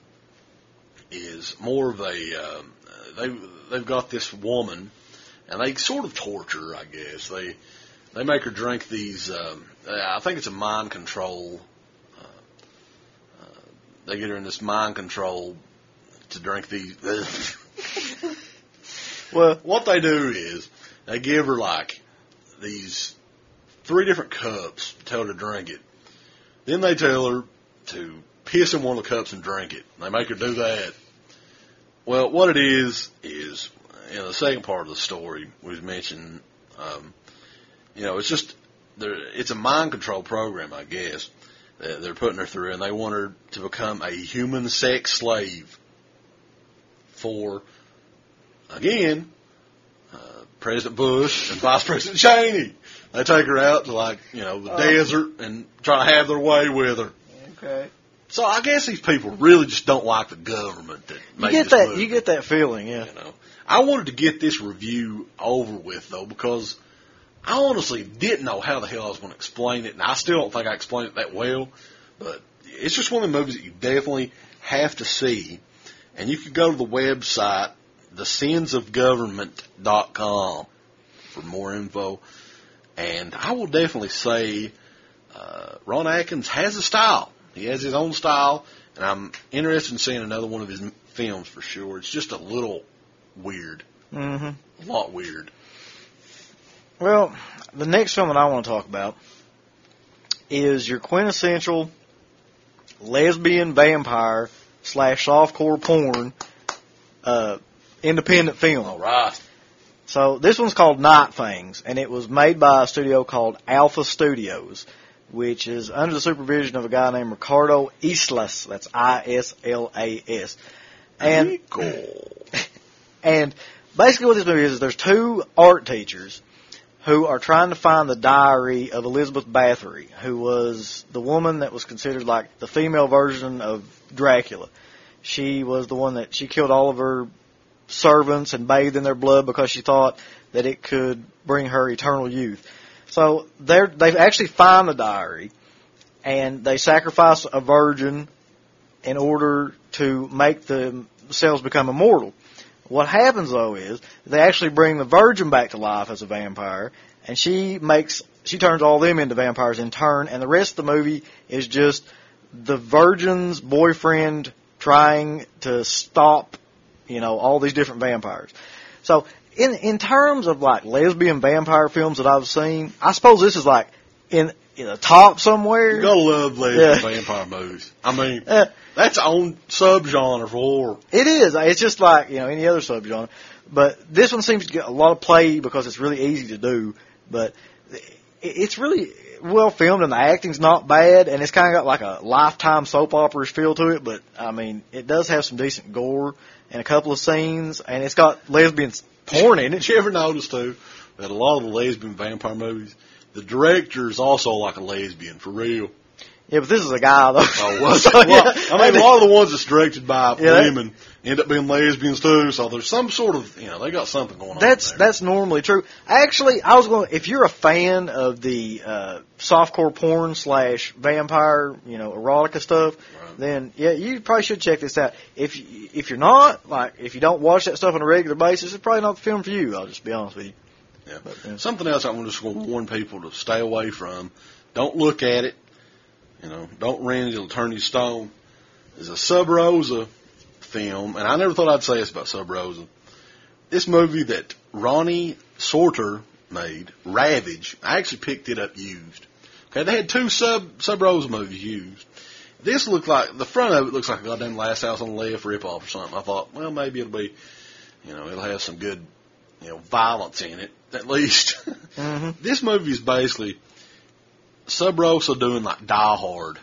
is more of a, um, they, they've got this woman and they sort of torture her, I guess. They, they make her drink these, um, I think it's a mind control. They get her in this mind control to drink these. Well, what they do is they give her like these three different cups, tell her to drink it. Then they tell her to piss in one of the cups and drink it. They make her do that. Well, what it is is in the second part of the story we mentioned. Um, you know, it's just there. It's a mind control program, I guess. They're putting her through, and they want her to become a human sex slave for, again, uh, President Bush and Vice President Cheney. They take her out to, like, you know, the Oh. desert and try to have their way with her. Okay. So I guess these people really just don't like the government that You made get this that. movie. You get that feeling, yeah. You know, I wanted to get this review over with though because I honestly didn't know how the hell I was going to explain it, and I still don't think I explained it that well. But it's just one of the movies that you definitely have to see, and you could go to the website the sins of government dot com for more info. And I will definitely say uh, Ron Atkins has a style. He has his own style, and I'm interested in seeing another one of his films for sure. It's just a little weird. Mm-hmm. A lot weird. Well, the next film that I want to talk about is your quintessential lesbian vampire slash softcore porn uh, independent film. All right. So this one's called Night Fangs, and it was made by a studio called Alpha Studios, which is under the supervision of a guy named Ricardo Islas. That's I S L A S. And, and basically what this movie is, is there's two art teachers who are trying to find the diary of Elizabeth Bathory, who was the woman that was considered like the female version of Dracula. She was the one that she killed all of her servants and bathed in their blood because she thought that it could bring her eternal youth. So they're, they actually find the diary, and they sacrifice a virgin in order to make themselves become immortal. What happens, though, is they actually bring the virgin back to life as a vampire, and she makes she turns all them into vampires in turn, and the rest of the movie is just the virgin's boyfriend trying to stop, you know, all these different vampires. So in in terms of like lesbian vampire films that I've seen, I suppose this is like in in the top somewhere. You gotta love lesbian Yeah. vampire movies. I mean, Uh, that's own subgenre for horror. It is. It's just like, you know, any other subgenre. But this one seems to get a lot of play because it's really easy to do. But it- it's really well filmed, and the acting's not bad, and it's kind of got like a Lifetime soap opera feel to it. But I mean, it does have some decent gore and a couple of scenes, and it's got lesbian porn in it. Did you ever notice too that a lot of the lesbian vampire movies, the director is also like a lesbian for real? Yeah, but this is a guy though. Oh, was So, it? Well, yeah. I mean, a lot of the ones that's directed by Yeah, that- women end up being lesbians too. So there's some sort of, you know, they got something going That's on there. that's normally true. Actually, I was going. If you're a fan of the uh, softcore porn slash vampire, you know, erotica stuff, Right. then yeah, you probably should check this out. If you, if you're not, like, if you don't watch that stuff on a regular basis, it's probably not the film for you. I'll just be honest with you. Yeah. But, yeah. Something else I'm just going to warn people to stay away from. Don't look at it. You know, don't rent it, it'll turn you stone. There's a Sub Rosa film, and I never thought I'd say this about Sub Rosa. This movie that Ronnie Sorter made, Ravage, I actually picked it up used. Okay, they had two Sub Sub Rosa movies used. This looked like, the front of it looks like a goddamn Last House on the Left ripoff or something. I thought, well, maybe it'll be, you know, it'll have some good, you know, violence in it, at least. Mm-hmm. This movie is basically Sub Rosa doing like Die Hard,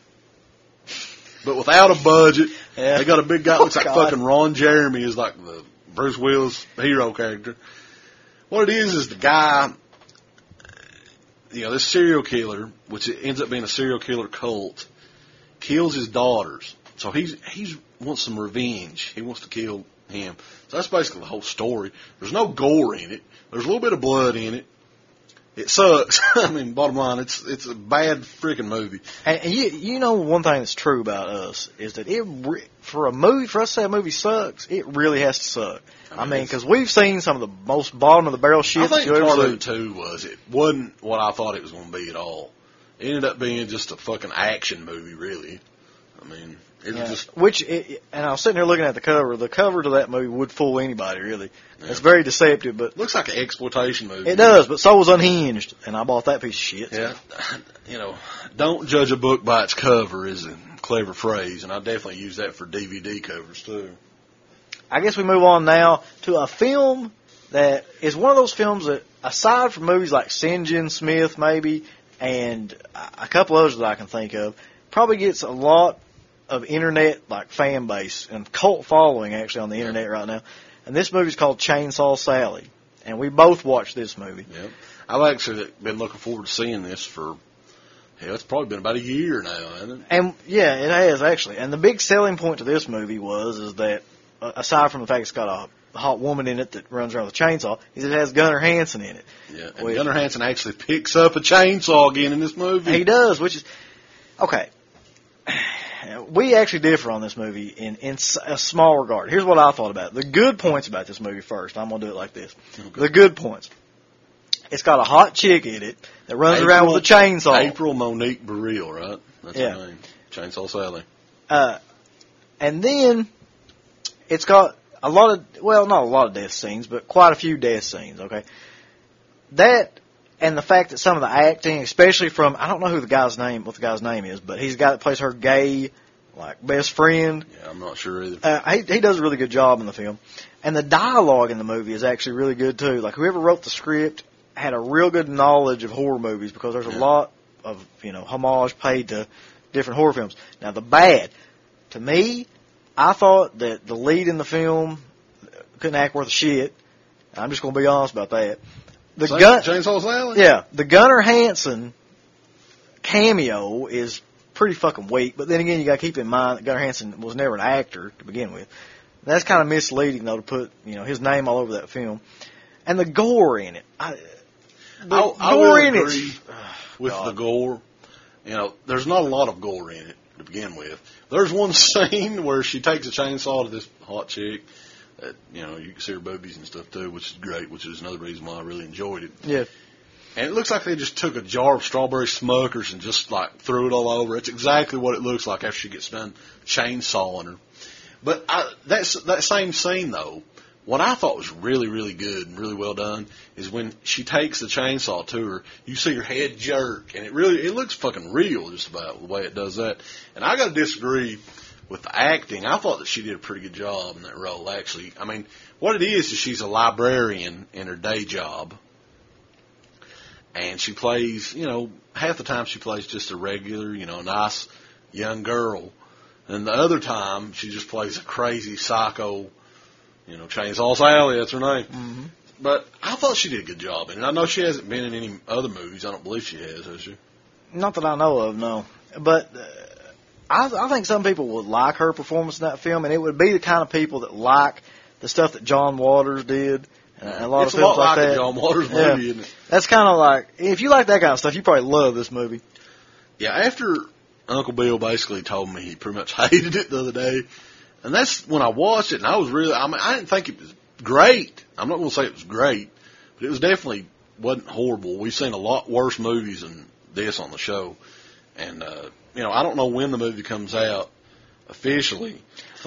but without a budget. Yeah. They got a big guy that looks Oh, like God. fucking Ron Jeremy is like the Bruce Willis hero character. What it is is the guy, you know, this serial killer, which ends up being a serial killer cult, kills his daughters. So he's he's wants some revenge. He wants to kill him. So that's basically the whole story. There's no gore in it. There's a little bit of blood in it. It sucks. I mean, bottom line, it's it's a bad freaking movie. And, and you you know one thing that's true about us is that it re- for a movie for us to say a movie sucks, it really has to suck. I mean, because we've seen some of the most bottom of the barrel shit I that think you ever part of see. it too was it wasn't what I thought it was going to be at all. It ended up being just a fucking action movie, really. I mean, it Yeah. was just Which, it, and I was sitting here looking at the cover. The cover to that movie would fool anybody, really. Yeah. It's very deceptive, but looks like an exploitation movie. it does. But so was Unhinged, and I bought that piece of shit. so. Yeah, you know, don't judge a book by its cover is a clever phrase, and I definitely use that for D V D covers too. I guess we move on now to a film that is one of those films that, aside from movies like Saint John Smith, maybe, and a couple others that I can think of, probably gets a lot of internet like fan base and cult following actually on the internet right now. And this movie's called Chainsaw Sally, and we both watched this movie. Yep. I've actually been looking forward to seeing this for, hell, it's probably been about a year now, hasn't it? And yeah, it has actually. And the big selling point to this movie was is that uh, aside from the fact it's got a hot woman in it that runs around with a chainsaw, is it has Gunnar Hansen in it. Yeah, and Which- Gunnar Hansen actually picks up a chainsaw again in this movie. He does, which is okay. We actually differ on this movie in, in s- a small regard. Here's what I thought about it. The good points about this movie first. I'm going to do it like this. Okay. The good points. It's got a hot chick in it that runs April- around with a chainsaw. April Monique Burrell, right? That's Yeah. her name. Chainsaw Sally. Uh, and then it's got a lot of, well, not a lot of death scenes, but quite a few death scenes, okay? That, and the fact that some of the acting, especially from, I don't know who the guy's name, what the guy's name is, but he's the guy that plays her gay like best friend. Yeah, I'm not sure either. Uh, he he does a really good job in the film, and the dialogue in the movie is actually really good too. Like whoever wrote the script had a real good knowledge of horror movies because there's a Yeah. lot of you know homage paid to different horror films. Now the bad, to me, I thought that the lead in the film couldn't act worth a shit. I'm just going to be honest about that. The Same- gun, Chainsaw Sally? yeah, the Gunnar Hansen cameo is pretty fucking weak. But then again, you got to keep in mind that Gunnar Hansen was never an actor to begin with. That's kind of misleading though to put you know his name all over that film, and the gore in it. I, the I, I gore will in it. agree with the gore. You know, there's not a lot of gore in it to begin with. There's one scene where she takes a chainsaw to this hot chick. That, you know, you can see her boobies and stuff too, which is great, which is another reason why I really enjoyed it. Yeah. And it looks like they just took a jar of strawberry smuckers and just like threw it all over. It's exactly what it looks like after she gets done chainsawing her. But I, that's, that same scene though, what I thought was really, really good and really well done is when she takes the chainsaw to her, you see her head jerk, and it really, it looks fucking real just about the way it does that. And I gotta disagree with the acting. I thought that she did a pretty good job in that role, actually. I mean, what it is is she's a librarian in her day job, and she plays, you know, half the time she plays just a regular, you know, nice young girl. And the other time, she just plays a crazy psycho, you know, Chainsaw Sally, that's her name. Mm-hmm. But I thought she did a good job. And I know she hasn't been in any other movies. I don't believe she has, has she? Not that I know of, no. But uh, I, I think some people would like her performance in that film, and it would be the kind of people that like the stuff that John Waters did. And a lot It's of a films lot like like a that. John Waters Yeah. movie, isn't it? That's kind of like, if you like that kind of stuff, you probably love this movie. Yeah, after Uncle Bill basically told me he pretty much hated it the other day, and that's when I watched it, and I was really, I mean, I didn't think it was great. I'm not going to say it was great, but it was definitely wasn't horrible. We've seen a lot worse movies than this on the show, and, uh, you know, I don't know when the movie comes out officially.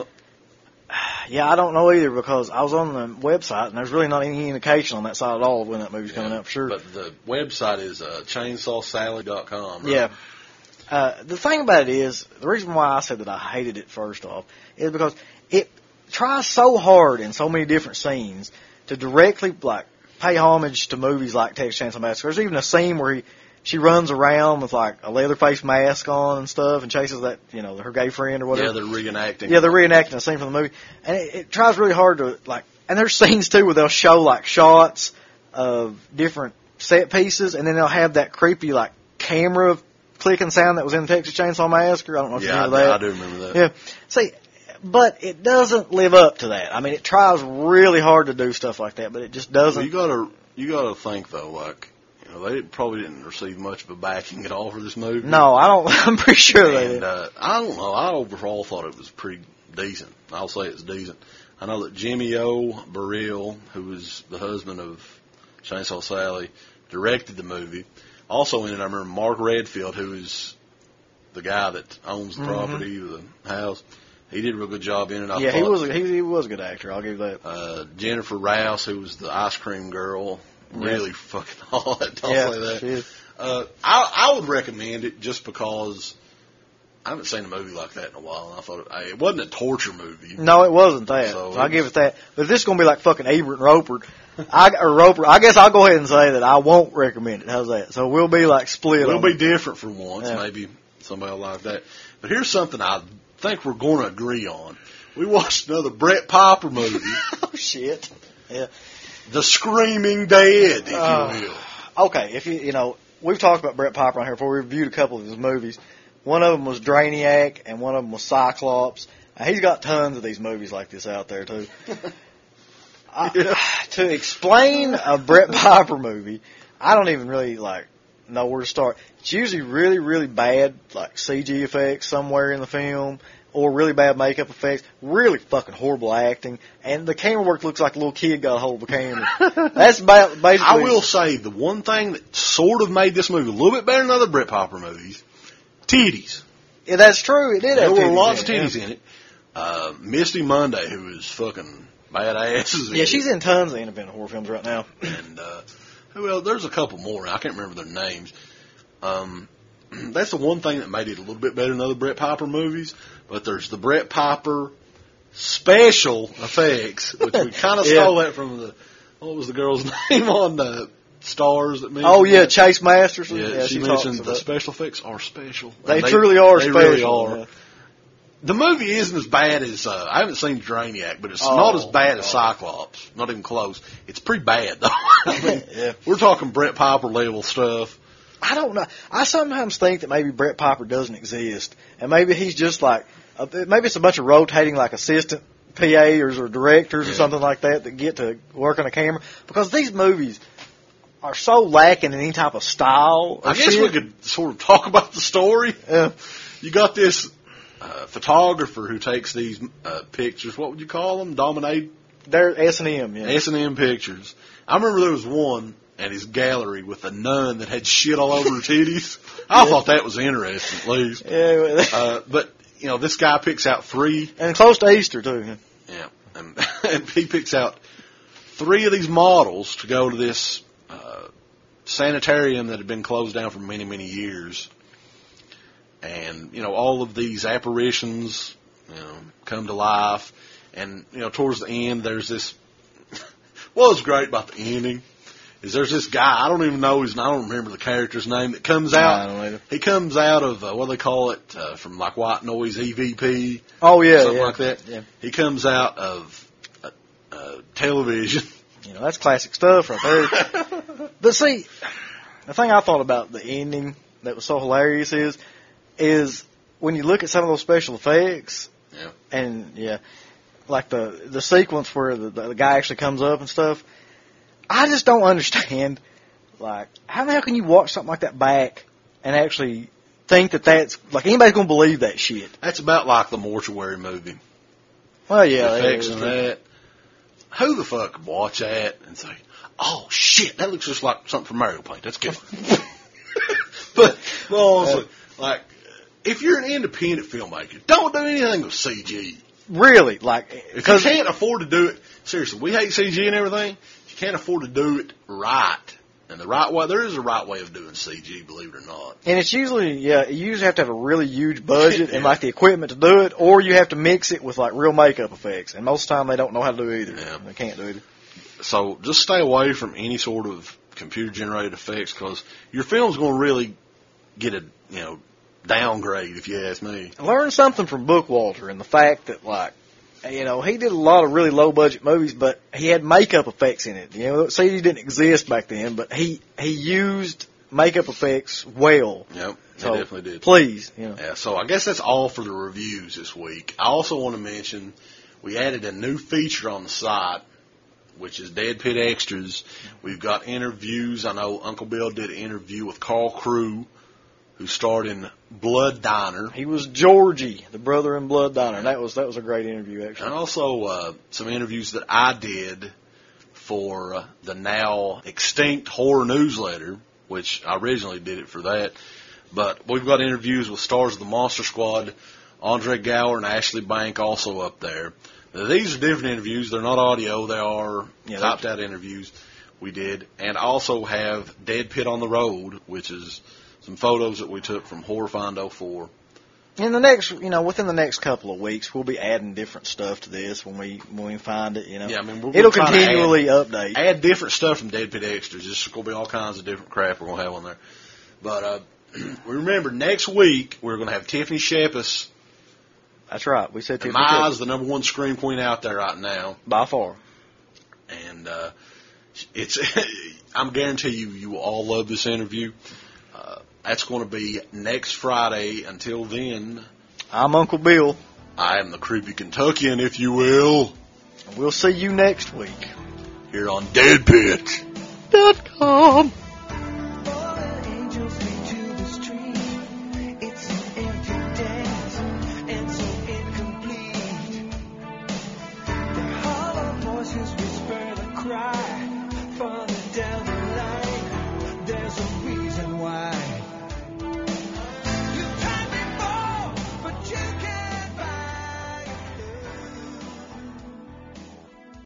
Yeah, I don't know either because I was on the website and there's really not any indication on that side at all of when that movie's coming Yeah, out for sure. But the website is uh, chainsaw sally dot com. Right? Yeah. Uh, the thing about it is, the reason why I said that I hated it first off is because it tries so hard in so many different scenes to directly like pay homage to movies like Texas Chainsaw Massacre. There's even a scene where he, she runs around with like a leather face mask on and stuff and chases that, you know, her gay friend or whatever. Yeah, they're reenacting. Yeah, they're reenacting a scene from the movie. And it, it tries really hard to, like, and there's scenes too where they'll show like shots of different set pieces and then they'll have that creepy like camera clicking sound that was in Texas Chainsaw Massacre. I don't know if you Yeah, I, remember do- that. I do remember that. Yeah. See, but it doesn't live up to that. I mean, it tries really hard to do stuff like that, but it just doesn't. Well, you gotta, you gotta think though, like, you know, they probably didn't receive much of a backing at all for this movie. No, I don't. I'm pretty sure they And did. uh, I don't know. I overall thought it was pretty decent. I'll say it's decent. I know that Jimmy O. Burrell, who was the husband of Chainsaw Sally, directed the movie. Also in it, I remember Mark Redfield, who is the guy that owns the Mhm. property, the house. He did a real good job in it. I Yeah, he thought. was. A, he, he was a good actor. I'll give you that. Uh, Jennifer Rouse, who was the ice cream girl, really fucking hot. Don't Yeah, say that. she is. Uh, I, I would recommend it just because I haven't seen a movie like that in a while, and I thought it, I, it wasn't a torture movie. No, it wasn't that. So So I'll it give was- it that. But if this is going to be like fucking Ebert and Roper, I, or Roper, I guess I'll go ahead and say that I won't recommend it. How's that? So we'll be like split We'll on be it. different for once. Yeah. Maybe somebody will like that. But here's something I think we're going to agree on. We watched another Brett Piper movie, Oh, shit. Yeah. The Screaming Dead, if Uh, you will. Okay, if you, you know, we've talked about Brett Piper on here before. We reviewed a couple of his movies. One of them was Drainiac, and one of them was Cyclops. Now, he's got tons of these movies like this out there, too. I, to explain a Brett Piper movie, I don't even really, like, know where to start. It's usually really, really bad, like, C G effects somewhere in the film, or really bad makeup effects, really fucking horrible acting, and the camera work looks like a little kid got a hold of the camera. That's ba- basically... I will say the one thing that sort of made this movie a little bit better than other Brett Piper movies, titties. Yeah, that's true. It did There have were titties lots of in it, titties in it. Uh, Misty Monday, who is fucking badass. Yeah, she's in tons of independent horror films right now. And, uh, who else? There's a couple more. I can't remember their names. Um, that's the one thing that made it a little bit better than other Brett Piper movies. But there's the Brett Piper special effects, which we kind of Yeah. stole that from the, what was the girl's name on the Stars that mentioned Oh yeah, that? Chase Masterson. Yeah, Yeah, she, she mentioned talks the about- special effects are special. They, And truly are they special. really are. Yeah. The movie isn't as bad as, uh, I haven't seen Drainiac, but it's Oh, not as bad as oh. Cyclops. Not even close. It's pretty bad, though. I mean, Yeah. we're talking Brett Piper level stuff. I don't know. I sometimes think that maybe Brett Piper doesn't exist, and maybe he's just like, uh, maybe it's a bunch of rotating like assistant P As or directors or Yeah. something like that that get to work on a camera, because these movies are so lacking in any type of style. or I guess shit. we could sort of talk about the story. Yeah. You got this uh, photographer who takes these uh, pictures. What would you call them? Dominate They're S and M. Yeah. S and M pictures. I remember there was one at his gallery with a nun that had shit all over her titties. I thought that was interesting, at least. Yeah. Uh, but you know, this guy picks out three. And close to Easter too. Yeah, and, and he picks out three of these models to go to this uh, sanitarium that had been closed down for many, many years. And, you know, all of these apparitions, you know, come to life. And, you know, towards the end, there's this, what was great about the ending is there's this guy, I don't even know his, I don't remember the character's name, that comes out, I don't either. he comes out of, uh, what do they call it, uh, from like White Noise E V P. Oh yeah, something yeah. like that. Yeah. He comes out of uh, uh, television. You know, that's classic stuff right there. But see, the thing I thought about the ending that was so hilarious is, is when you look at some of those special effects, Yeah. and yeah, like the the sequence where the, the guy actually comes up and stuff, I just don't understand. Like, how the hell can you watch something like that back and actually think that that's like anybody's gonna believe that shit? That's about like the Mortuary movie. Well, yeah, The effects yeah, and that. Who the fuck could watch that and say, "Oh shit, that looks just like something from Mario Paint. That's good." But well, also, like, if you're an independent filmmaker, don't do anything with C G. really like If you because can't afford to do it, seriously, we hate C G and everything. If you can't afford to do it right, and the right way, there is a right way of doing C G, believe it or not. And it's usually, yeah, you usually have to have a really huge budget and Yeah. like the equipment to do it, or you have to mix it with like real makeup effects. And most of the time they don't know how to do either. Yeah. They can't do either. So just stay away from any sort of computer generated effects, because your film's going to really get a, you know, downgrade, if you ask me. Learn something from Bookwalter and the fact that like, you know, he did a lot of really low budget movies, but he had makeup effects in it. You know, C G didn't exist back then, but he, he used makeup effects well. Yep, they So, definitely did. Please, you know. Yeah, so I guess that's all for the reviews this week. I also want to mention we added a new feature on the site, which is Dead Pit Extras. We've got interviews. I know Uncle Bill did an interview with Carl Crew, who starred in Blood Diner. He was Georgie, the brother in Blood Diner. That was that was a great interview, actually. And also uh, some interviews that I did for uh, the now extinct horror newsletter, which I originally did it for that. But we've got interviews with stars of the Monster Squad, Andre Gower and Ashley Bank also up there. Now, these are different interviews. They're not audio. They are Yeah, typed out interviews we did. And I also have Dead Pit on the Road, which is some photos that we took from Horror Find oh four. In the next, you know, within the next couple of weeks, we'll be adding different stuff to this when we when we find it. You know, Yeah, I mean, we're it'll trying to continually update. Add different stuff from Dead Pit Extras. There's going to be all kinds of different crap we're going to have on there. But uh, remember, next week we're going to have Tiffany Shepis. That's right. We said In Tiffany my Shepis. eyes, the number one scream queen out there right now. By far. And uh, it's I'm guarantee you, you will all love this interview. Uh, that's going to be next Friday. Until then, I'm Uncle Bill. I am the Creepy Kentuckian, if you will. We'll see you next week. Here on Dead Pit dot com.